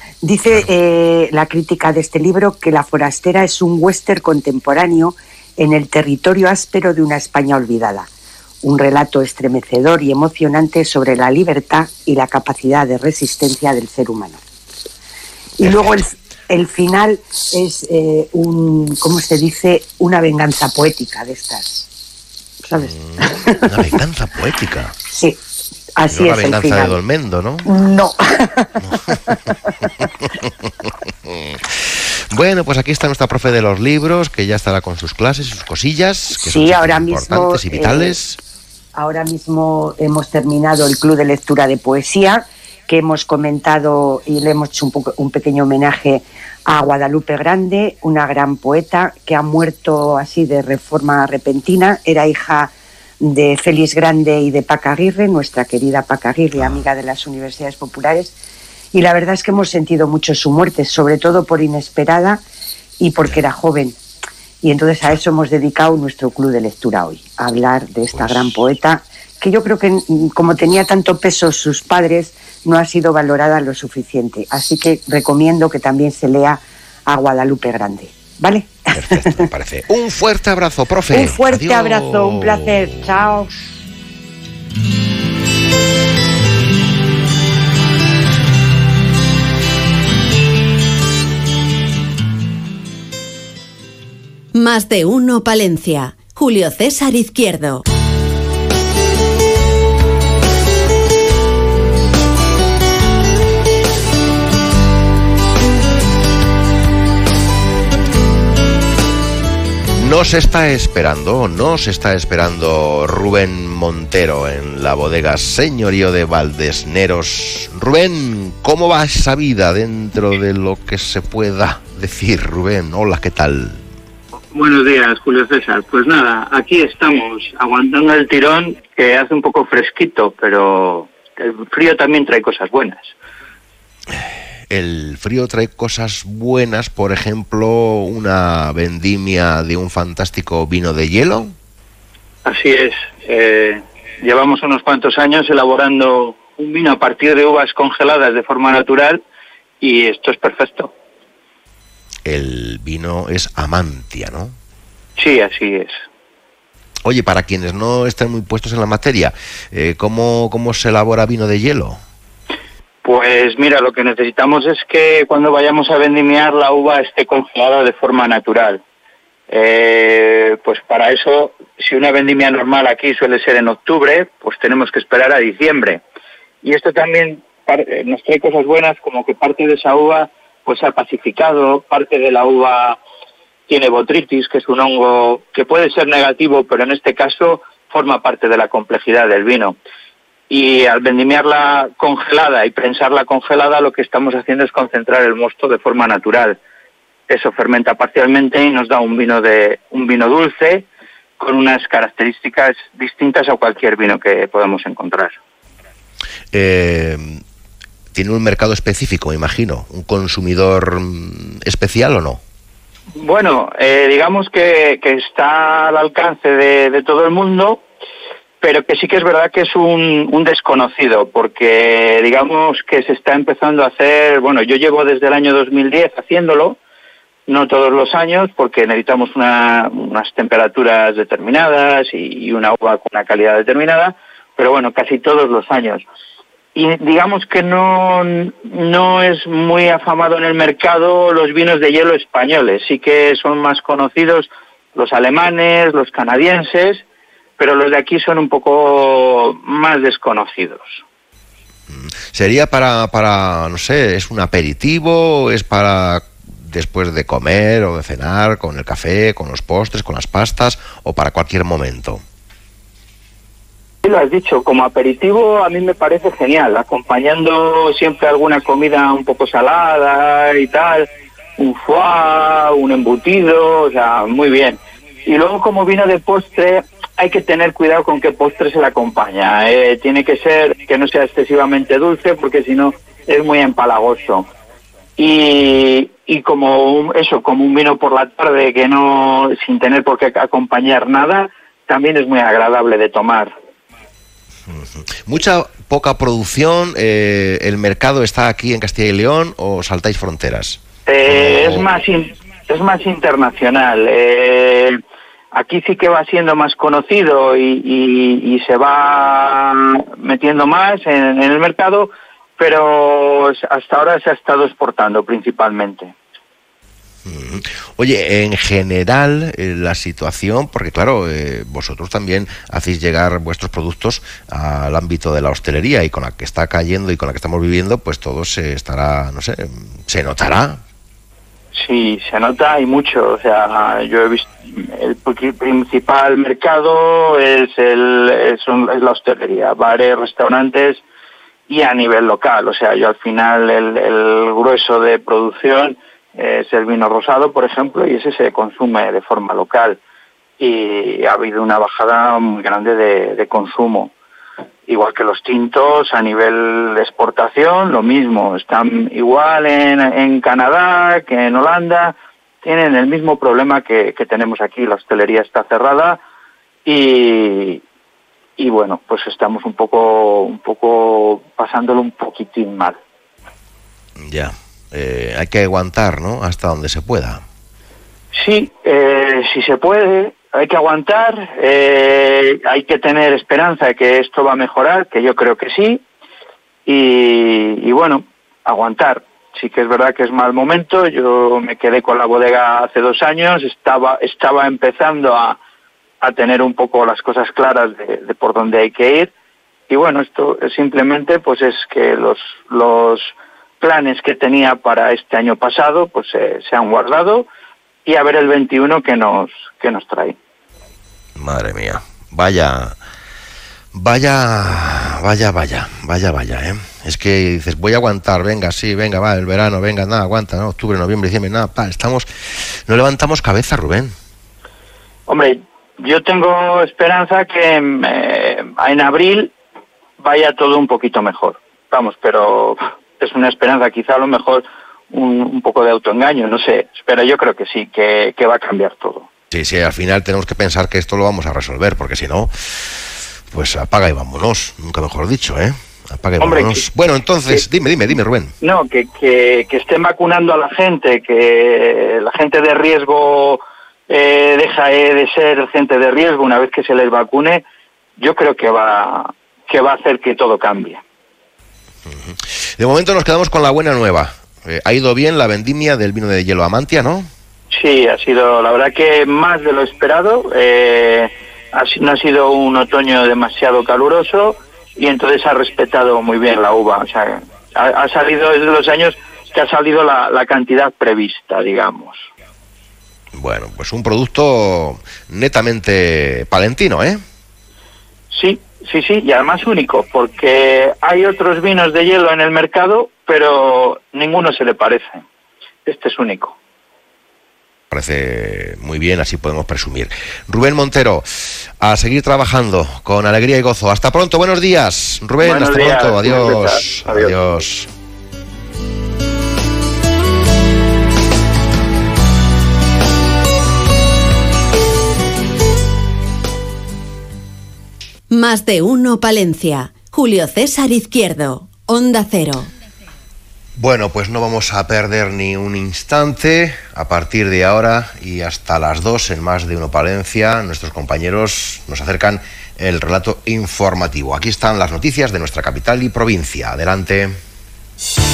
Dice la crítica de este libro que La forastera es un western contemporáneo en el territorio áspero de una España olvidada. Un relato estremecedor y emocionante sobre la libertad y la capacidad de resistencia del ser humano. Y luego el final es ¿cómo se dice? Una venganza poética de estas. ¿Sabes? Una venganza poética. Sí, así no es el final. Una venganza de Dolmendo, ¿no? No. Bueno, pues aquí está nuestra profe de los libros, que ya estará con sus clases, sus cosillas, que son ahora importantes y vitales. Ahora mismo hemos terminado el Club de Lectura de Poesía, que hemos comentado y le hemos hecho un pequeño homenaje a Guadalupe Grande, una gran poeta que ha muerto así de forma repentina. Era hija de Félix Grande y de Paca Aguirre, nuestra querida Paca Aguirre, amiga de las universidades populares. Y la verdad es que hemos sentido mucho su muerte, sobre todo por inesperada y porque era joven. Y entonces a eso hemos dedicado nuestro Club de Lectura hoy, a hablar de esta gran poeta, que yo creo que como tenía tanto peso sus padres, no ha sido valorada lo suficiente. Así que recomiendo que también se lea a Guadalupe Grande. ¿Vale? Perfecto, me parece. Un fuerte abrazo, profe. Un fuerte abrazo, un placer. Chao. Más de uno Palencia. Julio César Izquierdo. Nos está esperando Rubén Montero en la bodega Señorío de Valdesneros. Rubén, ¿cómo va esa vida dentro de lo que se pueda decir? Rubén, hola, ¿qué tal? Buenos días, Julio César. Pues nada, aquí estamos, aguantando el tirón, que hace un poco fresquito, pero el frío también trae cosas buenas. El frío trae cosas buenas, por ejemplo, una vendimia de un fantástico vino de hielo. Así es. Llevamos unos cuantos años elaborando un vino a partir de uvas congeladas de forma natural y esto es perfecto. El vino es Amantia, ¿no? Sí, así es. Oye, para quienes no estén muy puestos en la materia, ¿cómo se elabora vino de hielo? Pues mira, lo que necesitamos es que cuando vayamos a vendimiar la uva esté congelada de forma natural. Pues para eso, si una vendimia normal aquí suele ser en octubre, pues tenemos que esperar a diciembre. Y esto también nos trae cosas buenas, como que parte de esa uva pues se ha pacificado, parte de la uva tiene botrytis, que es un hongo que puede ser negativo, pero en este caso forma parte de la complejidad del vino. Y al vendimiarla congelada y prensarla congelada, lo que estamos haciendo es concentrar el mosto de forma natural. Eso fermenta parcialmente y nos da un vino dulce con unas características distintas a cualquier vino que podamos encontrar. ¿Tiene un mercado específico, me imagino? ¿Un consumidor especial o no? Bueno, digamos que está al alcance de todo el mundo, pero que sí que es verdad que es un desconocido, porque digamos que se está empezando a hacer, bueno, yo llevo desde el año 2010 haciéndolo, no todos los años, porque necesitamos unas temperaturas determinadas y una uva con una calidad determinada, pero bueno, casi todos los años. Y digamos que no es muy afamado en el mercado los vinos de hielo españoles, sí que son más conocidos los alemanes, los canadienses, pero los de aquí son un poco más desconocidos. ¿Sería para no sé, es un aperitivo, es para después de comer o de cenar, con el café, con los postres, con las pastas, o para cualquier momento? Sí, lo has dicho, como aperitivo a mí me parece genial, acompañando siempre alguna comida un poco salada y tal, un foie, un embutido, o sea, muy bien. Y luego como vino de postre, hay que tener cuidado con qué postre se le acompaña. Tiene que ser que no sea excesivamente dulce, porque si no es muy empalagoso. Y como un vino por la tarde que no, sin tener por qué acompañar nada, también es muy agradable de tomar. Poca producción. ¿El mercado está aquí en Castilla y León o saltáis fronteras? Es más internacional. Aquí sí que va siendo más conocido y se va metiendo más en el mercado, pero hasta ahora se ha estado exportando principalmente. Oye, en general la situación, porque claro, vosotros también hacéis llegar vuestros productos al ámbito de la hostelería, y con la que está cayendo y con la que estamos viviendo, pues todo se estará, no sé, se notará. Sí, se nota y mucho. O sea, yo he visto el principal mercado es la hostelería, bares, restaurantes y a nivel local. O sea, yo al final el grueso de producción es el vino rosado, por ejemplo, y ese se consume de forma local. Y ha habido una bajada muy grande de consumo. Igual que los tintos, a nivel de exportación, lo mismo. Están igual en Canadá que en Holanda. Tienen el mismo problema que tenemos aquí. La hostelería está cerrada y bueno, pues estamos un poco pasándolo un poquitín mal. Ya. Hay que aguantar, ¿no? Hasta donde se pueda. Sí, si se puede, hay que aguantar, hay que tener esperanza de que esto va a mejorar, que yo creo que sí, y bueno, aguantar. Sí que es verdad que es mal momento. Yo me quedé con la bodega hace 2 años, estaba empezando a tener un poco las cosas claras de por dónde hay que ir, y bueno, esto simplemente pues es que los planes que tenía para este año pasado pues se han guardado, y a ver el 21 que nos trae. Madre mía, vaya, Es que dices, voy a aguantar, venga, sí, venga, va, el verano, venga, nada, aguanta, ¿no? Octubre, noviembre, diciembre, nada, no levantamos cabeza, Rubén. Hombre, yo tengo esperanza que en abril vaya todo un poquito mejor. Vamos, pero es una esperanza, quizá a lo mejor un poco de autoengaño, no sé, pero yo creo que sí, que va a cambiar todo. Sí, al final tenemos que pensar que esto lo vamos a resolver, porque si no, pues apaga y vámonos, nunca mejor dicho, ¿eh? Hombre, bueno, entonces, dime, Rubén. No, que estén vacunando a la gente, que la gente de riesgo deja de ser gente de riesgo una vez que se les vacune, yo creo que va a hacer que todo cambie. De momento nos quedamos con la buena nueva. Ha ido bien la vendimia del vino de hielo Amantia, ¿no? Sí, ha sido, la verdad que más de lo esperado. No ha sido un otoño demasiado caluroso y entonces ha respetado muy bien la uva. O sea, ha salido desde los años que ha salido la cantidad prevista, digamos. Bueno, pues un producto netamente palentino, ¿eh? Sí, y además único, porque hay otros vinos de hielo en el mercado, pero ninguno se le parece. Este es único. Parece muy bien, así podemos presumir. Rubén Montero, a seguir trabajando con alegría y gozo. Hasta pronto, buenos días, Rubén. Buenos hasta días, pronto, adiós. Más de uno Palencia. Julio César Izquierdo, Onda Cero. Bueno, pues no vamos a perder ni un instante. A partir de ahora y hasta las 2 en Más de uno Palencia, nuestros compañeros nos acercan el relato informativo. Aquí están las noticias de nuestra capital y provincia. Adelante.